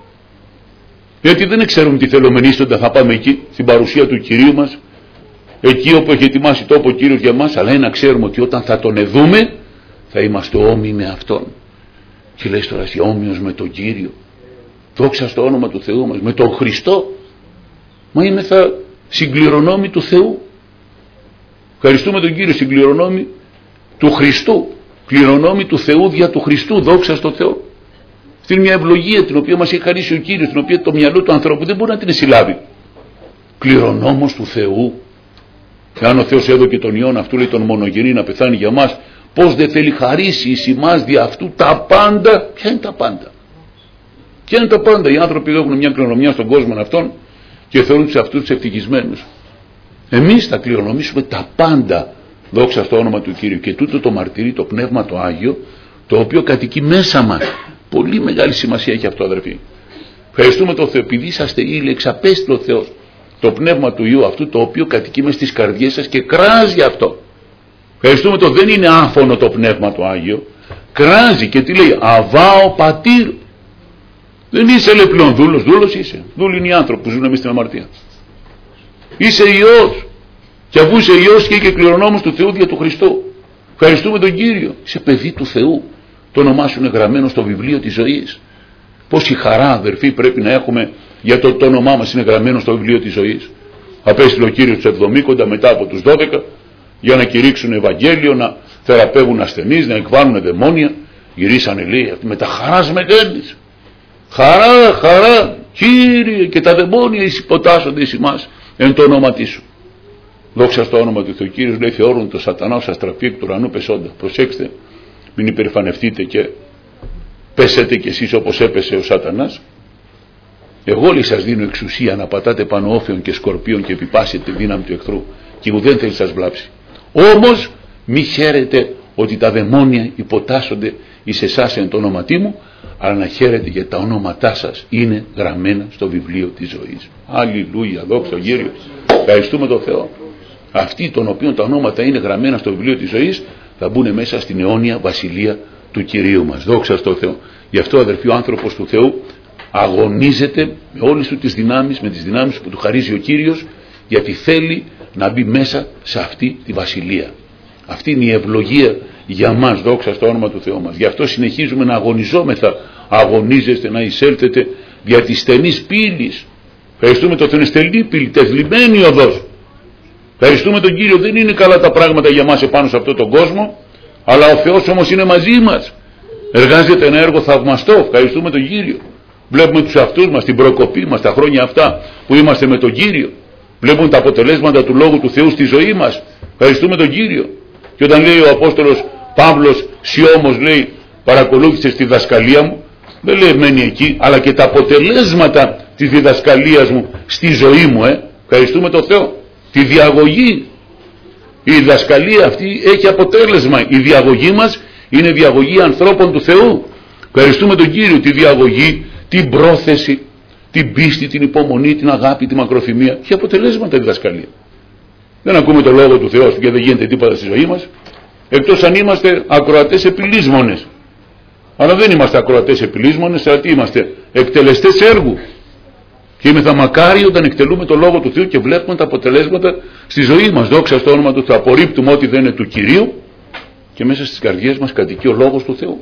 Γιατί δεν ξέρουμε τι θέλουμε εμείς όταν θα πάμε εκεί, στην παρουσία του Κυρίου μας, εκεί όπου έχει ετοιμάσει τόπο ο Κύριος για μας, αλλά να ξέρουμε ότι όταν θα τον εδούμε, θα είμαστε όμοιοι με Αυτόν. Και λες τώρα εσύ όμοιος με τον Κύριο. Δόξα στο όνομα του Θεού μας, με τον Χριστό. Μα είμαι θα συγκληρονόμοι του Θεού. Ευχαριστούμε τον Κύριο, συγκληρονόμοι του Χριστού. Κληρονόμοι του Θεού δια του Χριστού, δόξα στο Θεό. Αυτή είναι μια ευλογία την οποία μας έχει χαρίσει ο Κύριος, την οποία το μυαλό του ανθρώπου δεν μπορεί να την συλλάβει. Κληρονόμος του Θεού. Και αν ο Θεός έδωκε τον Υιόν αυτού, λέει, τον μονογενή να πεθάνει για μας, πώς δεν θέλει χαρίσει εις ημάς δια αυτού τα πάντα. Ποια είναι τα πάντα? Ποια είναι τα πάντα? Οι άνθρωποι έχουν μια κληρονομιά στον κόσμο αυτόν και θεωρούν σε αυτούς τους ευτυχισμένους. Εμείς θα κληρονομήσουμε τα πάντα, δόξα στο όνομα του Κύριου. Και τούτο το μαρτυρεί το Πνεύμα το Άγιο, το οποίο κατοικεί μέσα μας. Πολύ μεγάλη σημασία έχει αυτό, αδερφοί. Ευχαριστούμε τον Θεό, επειδή είσαστε ήλιοι, εξαπέστειλε ο Θεός το Πνεύμα του Υιού αυτού, το οποίο κατοικεί μες στις καρδιές σας και κράζει αυτό. Ευχαριστούμε το, δεν είναι άφωνο το Πνεύμα το Άγιο, κράζει και τι λέει? Αβάω πατήρ. Δεν είσαι, λέει, πλέον δούλος. Δούλος είσαι. Δούλοι είναι οι άνθρωποι που ζουν εμείς στην αμαρτία. Είσαι Υιός. Και αφού είσαι Υιός και κληρονόμος του Θεού δια του Χριστού. Ευχαριστούμε τον Κύριο. Είσαι παιδί του Θεού. Το όνομά σου είναι γραμμένο στο βιβλίο της ζωής. Πόση χαρά, αδερφοί, πρέπει να έχουμε για το όνομά μας είναι γραμμένο στο βιβλίο της ζωής. Απέστειλε ο Κύριος τους 70 μετά από τους 12 για να κηρύξουν Ευαγγέλιο, να θεραπεύουν ασθενείς, να εκβάνουν δαιμόνια. Γυρίσανε, λέει, με τα χαράς μεγένης. Χαρά, χαρά, Κύριε, και τα δαιμόνια υποτάσσονται εις ημάς εν το όνομα σου. Δόξα στο όνομα του Θεού. Κύριος λέει, θεώρουν το σατανά ως αστραφή εκ του ουρανού πεσόντα. Προσέξτε, μην υπερηφανευτείτε και πέσετε κι εσείς όπως έπεσε ο σατανάς. Εγώ, λέει, σας δίνω εξουσία να πατάτε πάνω όφεων και σκορπίων και επιπάσετε δύναμη του εχθρού και ουδέν θέλει σας βλάψει. Όμως μη χαίρετε ότι τα δαιμόνια υποτάσσονται εις εσάς εν το όνοματί μου, αλλά να χαίρετε γιατί τα ονόματά σας είναι γραμμένα στο βιβλίο της ζωής. Αλληλούια, δόξα τω Κύριο. Ευχαριστούμε τον Θεό. Αυτοί των οποίων τα ονόματα είναι γραμμένα στο βιβλίο της ζωής θα μπουν μέσα στην αιώνια βασιλεία του Κυρίου μας. Δόξα στο Θεό. Γι' αυτό, αδερφοί, ο άνθρωπος του Θεού αγωνίζεται με όλες του τις δυνάμεις, με τις δυνάμεις που του χαρίζει ο Κύριος, γιατί θέλει να μπει μέσα σε αυτή τη βασιλεία. Αυτή είναι η ευλογία για μας, δόξα στο όνομα του Θεού μας. Γι' αυτό συνεχίζουμε να αγωνιζόμεθα. Αγωνίζεστε να εισέλθετε δια της στενής πύλης. Ευχαριστούμε τον Θεό, είναι στενή πύλη, τεθλιμμένη οδός. Ευχαριστούμε τον Κύριο, δεν είναι καλά τα πράγματα για μας επάνω σε αυτόν τον κόσμο, αλλά ο Θεός όμως είναι μαζί μας. Εργάζεται ένα έργο θαυμαστό. Ευχαριστούμε τον Κύριο. Βλέπουμε τους αυτούς μας, την προκοπή μας, τα χρόνια αυτά που είμαστε με τον Κύριο. Βλέπουμε τα αποτελέσματα του Λόγου του Θεού στη ζωή μας. Ευχαριστούμε τον Κύριο. Και όταν λέει ο Απόστολος Παύλος, «Συ όμως», λέει, «παρακολούθησες τη διδασκαλία μου», δεν λέει μένει εκεί, αλλά και τα αποτελέσματα της διδασκαλίας μου στη ζωή μου. Ευχαριστούμε τον Θεό. Τη διαγωγή. Η διδασκαλία αυτή έχει αποτέλεσμα. Η διαγωγή μας είναι διαγωγή ανθρώπων του Θεού. Ευχαριστούμε τον Κύριο. Τη διαγωγή, την πρόθεση, την πίστη, την υπομονή, την αγάπη, τη μακροθυμία. Έχει αποτελέσματα η διδασκαλία. Δεν ακούμε το Λόγο του Θεού και δεν γίνεται τίποτα στη ζωή μας, εκτός αν είμαστε ακροατές επιλύσμονες. Αλλά δεν είμαστε ακροατές επιλύσμονες, αλλά τι είμαστε? Εκτελεστές έργου. Και είμεθα μακάρι όταν εκτελούμε το Λόγο του Θεού και βλέπουμε τα αποτελέσματα στη ζωή μας. Δόξα στο όνομα του Θεού. Απορρίπτουμε ό,τι δεν είναι του Κυρίου και μέσα στις καρδιές μας κατοικεί ο Λόγος του Θεού.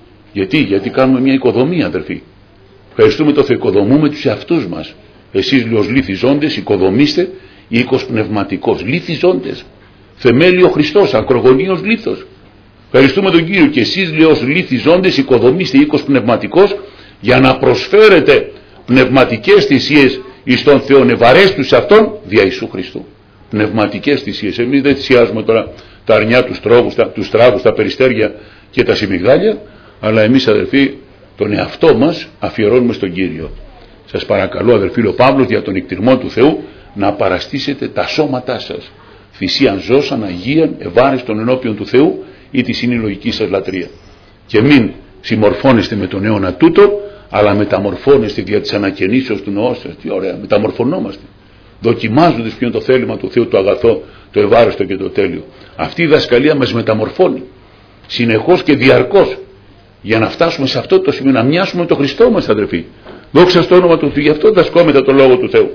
Γιατί κάνουμε μια οικοδομία, αδερφοί. Ευχαριστούμε το Θεό. Οικοδομούμε τους εαυτούς μας. Εσείς, λέει, ως λίθιζόντες οικοδομήστε οίκος πνευματικός. Λίθιζόντες. Θεμέλιο Χριστός, ακρογωνίος λίθος. Ευχαριστούμε τον Κύριο. Και εσείς, λέει, ως λίθιζόντες οικοδομήστε οίκος πνευματικός για να προσφέρετε πνευματικές θυσίες εις τον Θεό, ευαρέστους σε Αυτόν δια Ιησού Χριστού. Πνευματικές θυσίες. Εμείς δεν θυσιάζουμε τώρα τα αρνιά, τους τράγους, τα περιστέρια και τα σιμιγδάλια, αλλά εμείς, αδελφοί, τον εαυτό μας αφιερώνουμε στον Κύριο. Σας παρακαλώ, αδελφοί, ο Παύλος, για τον εκτιρμό του Θεού, να παραστήσετε τα σώματά σας θυσίαν ζώσαν, αγίαν, ευάρεστον ενώπιον του Θεού, ή τη είναι η λογική σας λατρεία. Και μην συμμορφώνεστε με τον αιώνα τούτο, αλλά μεταμορφώνεστε δια της ανακαινήσεως του νόου σας. Τι ωραία, μεταμορφωνόμαστε. Δοκιμάζοντας ποιο είναι το θέλημα του Θεού, το αγαθό, το ευάρεστο και το τέλειο. Αυτή η δασκαλία μας μεταμορφώνει συνεχώς και διαρκώς, για να φτάσουμε σε αυτό το σημείο, να μοιάσουμε με τον Χριστό μας, αδερφοί. Δόξα στο όνομα του Θεού. Γι' αυτό δασκόμετα το Λόγο του Θεού.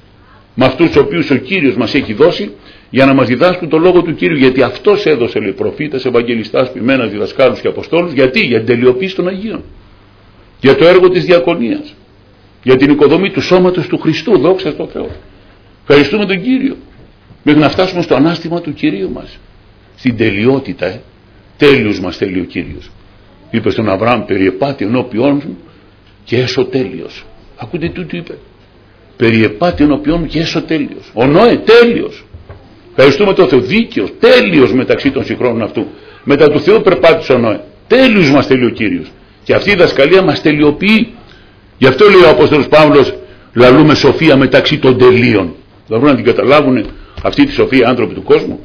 Με αυτούς τους οποίους ο Κύριος μας έχει δώσει, για να μας διδάσκουν το Λόγο του Κύριου. Γιατί Αυτός έδωσε, λέει, προφήτας, ευαγγελιστάς, ποιμένας, διδασκάλους και αποστόλους. Γιατί? Για την τελειοποίηση των Αγίων. Για το έργο της διακονίας. Για την οικοδομή του σώματος του Χριστού. Δόξα στο Θεό. Ευχαριστούμε τον Κύριο. Μέχρι να φτάσουμε στο ανάστημα του Κυρίου μας. Στην τελειότητα. Τέλειος μας θέλει ο Κύριος. Είπε στον Αβραάμ, περιεπάτη ενώπιόν σου και έσω τέλειος. Ακούτε τούτο είπε. Περιεπάτη ενώπιόν μου και έσω τέλειος. Ο Νόε τέλειος. Ευχαριστούμε τον Θεό. Δίκαιος, τέλειος μεταξύ των συγχρόνων αυτού. Μετά του Θεού περπάτησε ο Νόε. Τέλειος μας θέλει ο Κύριος. Και αυτή η δασκαλία μας τελειοποιεί. Γι' αυτό λέει ο Απόστολος Παύλος, λαλούμε σοφία μεταξύ των τελείων. Θα βρουν να την καταλάβουν αυτή τη σοφία άνθρωποι του κόσμου.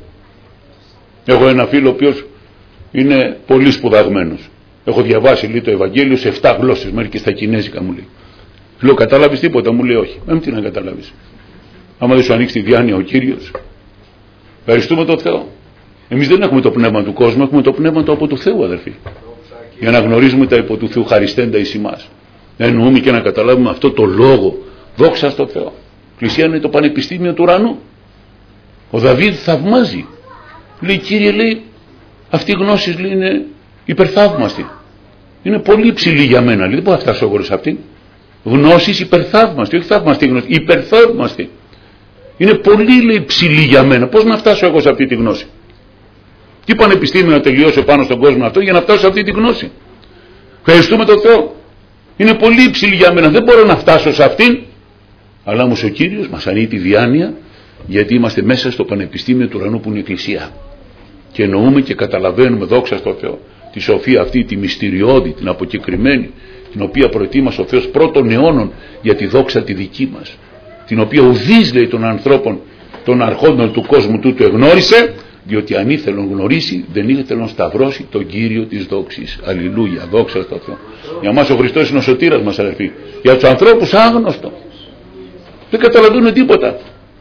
Έχω ένα φίλο ο οποίος είναι πολύ σπουδαγμένος. Έχω διαβάσει, λέει, το Ευαγγέλιο σε 7 γλώσσες, μέχρι και στα κινέζικα μου λέει. Λέω, κατάλαβες τίποτα? Μου λέει, όχι. Τι να καταλάβεις? Άμα δεν σου ανοίξει τη διάνοια ο Κύριος. Ευχαριστούμε τον Θεό. Εμείς δεν έχουμε το πνεύμα του κόσμου, έχουμε το πνεύμα του από του Θεού, αδερφοί. Για να γνωρίζουμε τα υπό του Θεού χαριστέντα εις ημάς. Να εννοούμε και να καταλάβουμε αυτό το λόγο. Δόξα στο Θεό. Εκκλησία είναι το πανεπιστήμιο του ουρανού. Ο Δαβίδ θαυμάζει. Λέει, Κύριε, λέει, αυτή η γνώση, λέει, είναι υπερθαύμαστη. Είναι πολύ υψηλή για μένα. Λέει, δεν μπορώ να φτάσω εγώ σε αυτήν. Γνώση υπερθαύμαστη. Όχι θαύμαστη γνώση. Υπερθαύμαστη. Είναι πολύ, λέει, υψηλή για μένα. Πώς να φτάσω εγώ σε αυτή τη γνώση? Τι πανεπιστήμιο να τελειώσω πάνω στον κόσμο αυτό για να φτάσω σε αυτή τη γνώση? Ευχαριστούμε τον Θεό. Είναι πολύ υψηλή για μένα. Δεν μπορώ να φτάσω σε αυτήν. Αλλά όμως ο Κύριος μας ανοίγει τη διάνοια, γιατί είμαστε μέσα στο πανεπιστήμιο του ουρανού που είναι η Εκκλησία. Και εννοούμε και καταλαβαίνουμε, δόξα στο Θεό, τη σοφία αυτή, τη μυστηριώδη, την αποκεκριμένη, την οποία προετοίμασε ο Θεός πρώτων αιώνων για τη δόξα τη δική μας. Την οποία ουδής, λέει, των ανθρώπων, των αρχόντων του κόσμου τούτου εγνώρισε, διότι αν ήθελον γνωρίσει, δεν ήθελον σταυρώσει τον Κύριο της δόξης. Αλληλούια, δόξα στο Θεό. Για μας ο Χριστός είναι ο σωτήρας μας, αδερφοί. Για τους ανθρώπους άγνωστο. Δεν καταλαβαίνουν τίποτα.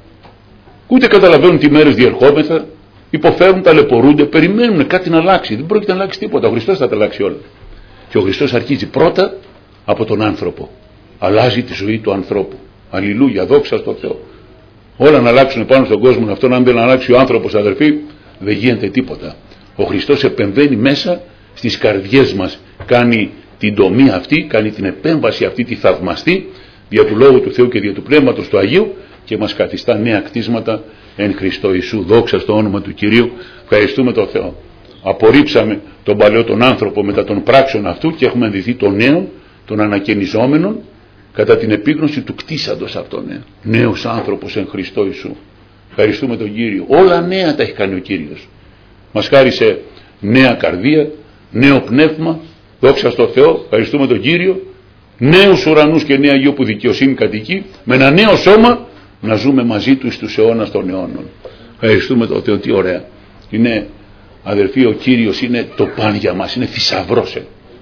Ούτε καταλαβαίνουν τι μέρες διερχόμεθα. Υποφέρουν, ταλαιπωρούνται, περιμένουν κάτι να αλλάξει. Δεν πρόκειται να αλλάξει τίποτα. Ο Χριστός θα τα αλλάξει όλα. Και ο Χριστός αρχίζει πρώτα από τον άνθρωπο. Αλλάζει τη ζωή του ανθρώπου. Αλληλούια, δόξα στο Θεό. Όλα να αλλάξουν πάνω στον κόσμο αυτόν, αν δεν αλλάξει ο άνθρωπος, αδερφοί, δεν γίνεται τίποτα. Ο Χριστός επεμβαίνει μέσα στις καρδιές μας. Κάνει την τομή αυτή, κάνει την επέμβαση αυτή τη θαυμαστή, δια του Λόγου του Θεού και δια του Πνεύματος του Αγίου, και μας καθιστά νέα κτίσματα εν Χριστώ Ιησού. Δόξα στο όνομα του Κυρίου. Ευχαριστούμε τον Θεό. Απορρίψαμε τον παλαιό τον άνθρωπο μετά των πράξεων αυτού και έχουμε ενδυθεί τον νέον, τον ανακαινιζόμενον, κατά την επίγνωση του κτίσαντος αυτόν, νέος άνθρωπος εν Χριστώ Ιησού. Ευχαριστούμε τον Κύριο. Όλα νέα τα έχει κάνει ο Κύριος. Μας χάρισε νέα καρδία, νέο πνεύμα, δόξα στο Θεό, ευχαριστούμε τον Κύριο. Νέους ουρανούς και νέα γη όπου δικαιοσύνη κατοικεί, με ένα νέο σώμα να ζούμε μαζί του στους αιώνας των αιώνων. Ευχαριστούμε τον Θεό, τι ωραία. Είναι, αδερφοί, ο Κύριος είναι το παν για μας, είναι θησαυρός.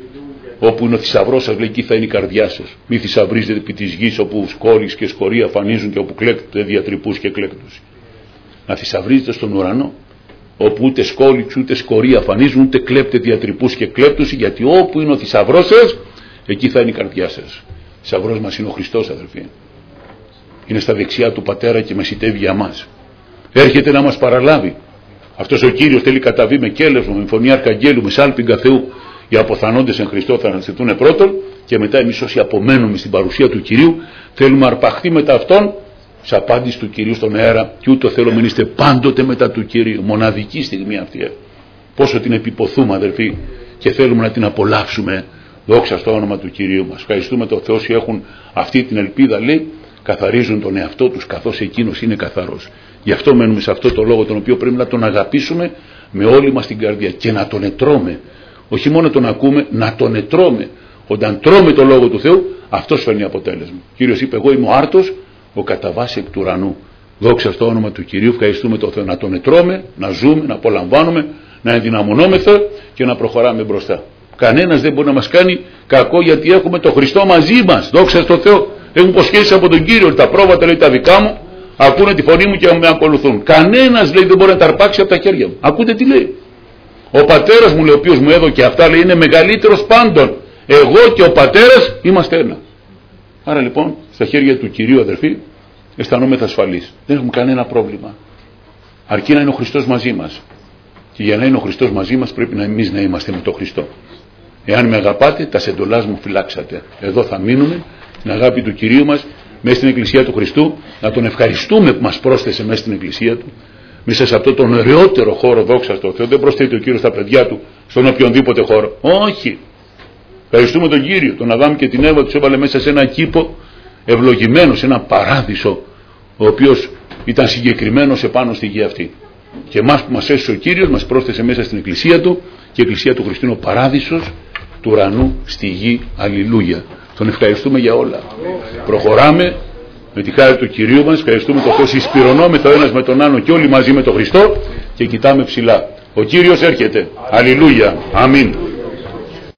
Όπου είναι ο θησαυρός σας, λέει, εκεί θα είναι η καρδιά σας. Μη θησαυρίζετε επί της γης όπου σκόρεις και σκορία αφανίζουν και όπου κλέκτετε διατρυπούς και κλέκτους. Να θησαυρίζετε στον ουρανό, όπου ούτε σκόλιξ ούτε σκορία αφανίζουν, ούτε κλέπτε διατρυπούς και κλέπτους, γιατί όπου είναι ο θησαυρός σας, εκεί θα είναι η καρδιά σας. Θησαυρός μας είναι ο Χριστός, αδερφοί. Είναι στα δεξιά του Πατέρα και μεσητεύει για μας. Έρχεται να μας παραλάβει. Αυτός ο Κύριος θέλει καταβεί με κέλευσμα, με φωνή Αρχαγγέλου, με σάλπιγγα Θεού. Οι αποθανόντες εν Χριστώ θα αναστηθούν πρώτον, και μετά εμείς όσοι απομένουμε στην παρουσία του Κυρίου θέλουμε αρπαχθεί μετά αυτόν σε απάντηση του Κυρίου στον αέρα, και ούτω θέλουμε να είστε πάντοτε μετά του Κυρίου. Μοναδική στιγμή αυτή. Πόσο την επιποθούμε, αδερφοί, και θέλουμε να την απολαύσουμε. Δόξα στο όνομα του Κυρίου μας. Ευχαριστούμε τον Θεό όσοι έχουν αυτή την ελπίδα, λέει, καθαρίζουν τον εαυτό τους καθώς εκείνος είναι καθαρός. Γι' αυτό μένουμε σε αυτό το λόγο, τον οποίο πρέπει να τον αγαπήσουμε με όλη μας την καρδιά και να τον ετρώμε. Όχι μόνο τον ακούμε, να τον ετρώμε. Όταν τρώμε το λόγο του Θεού, αυτός φέρνει αποτέλεσμα. Ο Κύριος είπε: εγώ είμαι ο άρτος, ο κατά βάση εκ του ουρανού. Δόξα στο όνομα του Κυρίου. Ευχαριστούμε τον Θεό. Να τον ετρώμε, να ζούμε, να απολαμβάνουμε, να ενδυναμωνόμεθα και να προχωράμε μπροστά. Κανένας δεν μπορεί να μας κάνει κακό, γιατί έχουμε τον Χριστό μαζί μας. Δόξα στο Θεό. Έχουν υποσχέσει από τον Κύριο ότι τα πρόβατα, λέει, τα δικά μου ακούνε τη φωνή μου και με ακολουθούν. Κανένας, λέει, δεν μπορεί να τα αρπάξει από τα χέρια μου. Ακούτε τι λέει. Ο πατέρας μου, λέει, ο οποίος μου έδωκε αυτά, λέει, είναι μεγαλύτερος πάντων. Εγώ και ο πατέρας είμαστε ένα. Άρα λοιπόν, στα χέρια του Κυρίου, αδερφοί, αισθανόμεθα ασφαλείς. Δεν έχουμε κανένα πρόβλημα. Αρκεί να είναι ο Χριστός μαζί μας. Και για να είναι ο Χριστός μαζί μας, πρέπει να εμείς να είμαστε με τον Χριστό. Εάν με αγαπάτε, τα σεντολάς μου φυλάξατε. Εδώ θα μείνουμε, την αγάπη του Κυρίου μας, μέσα στην Εκκλησία του Χριστού, να τον ευχαριστούμε που μας πρόσθεσε μέσα στην Εκκλησία του, μέσα σε αυτό τον ωραιότερο χώρο, δόξα στο Θεό. Δεν προσθέτει ο Κύριος στα παιδιά του στον οποιονδήποτε χώρο. Όχι. Ευχαριστούμε τον Κύριο, τον Αδάμ και την Εύα, τους έβαλε μέσα σε ένα κήπο ευλογημένο, σε ένα παράδεισο, ο οποίος ήταν συγκεκριμένος επάνω στη γη αυτή. Και εμάς που μας έσωσε ο Κύριος, μας πρόσθεσε μέσα στην Εκκλησία του, και η Εκκλησία του Χριστού είναι ο παράδεισος του ουρανού στη γη. Αλληλούια. Τον ευχαριστούμε για όλα. Προχωράμε με τη χάρη του Κυρίου μας. Ευχαριστούμε τον Θεό. Συσπυρωνόμεθα ο ένας με τον άλλο και όλοι μαζί με τον Χριστό, και κοιτάμε ψηλά. Ο Κύριος έρχεται. Αλληλούια. Αμήν.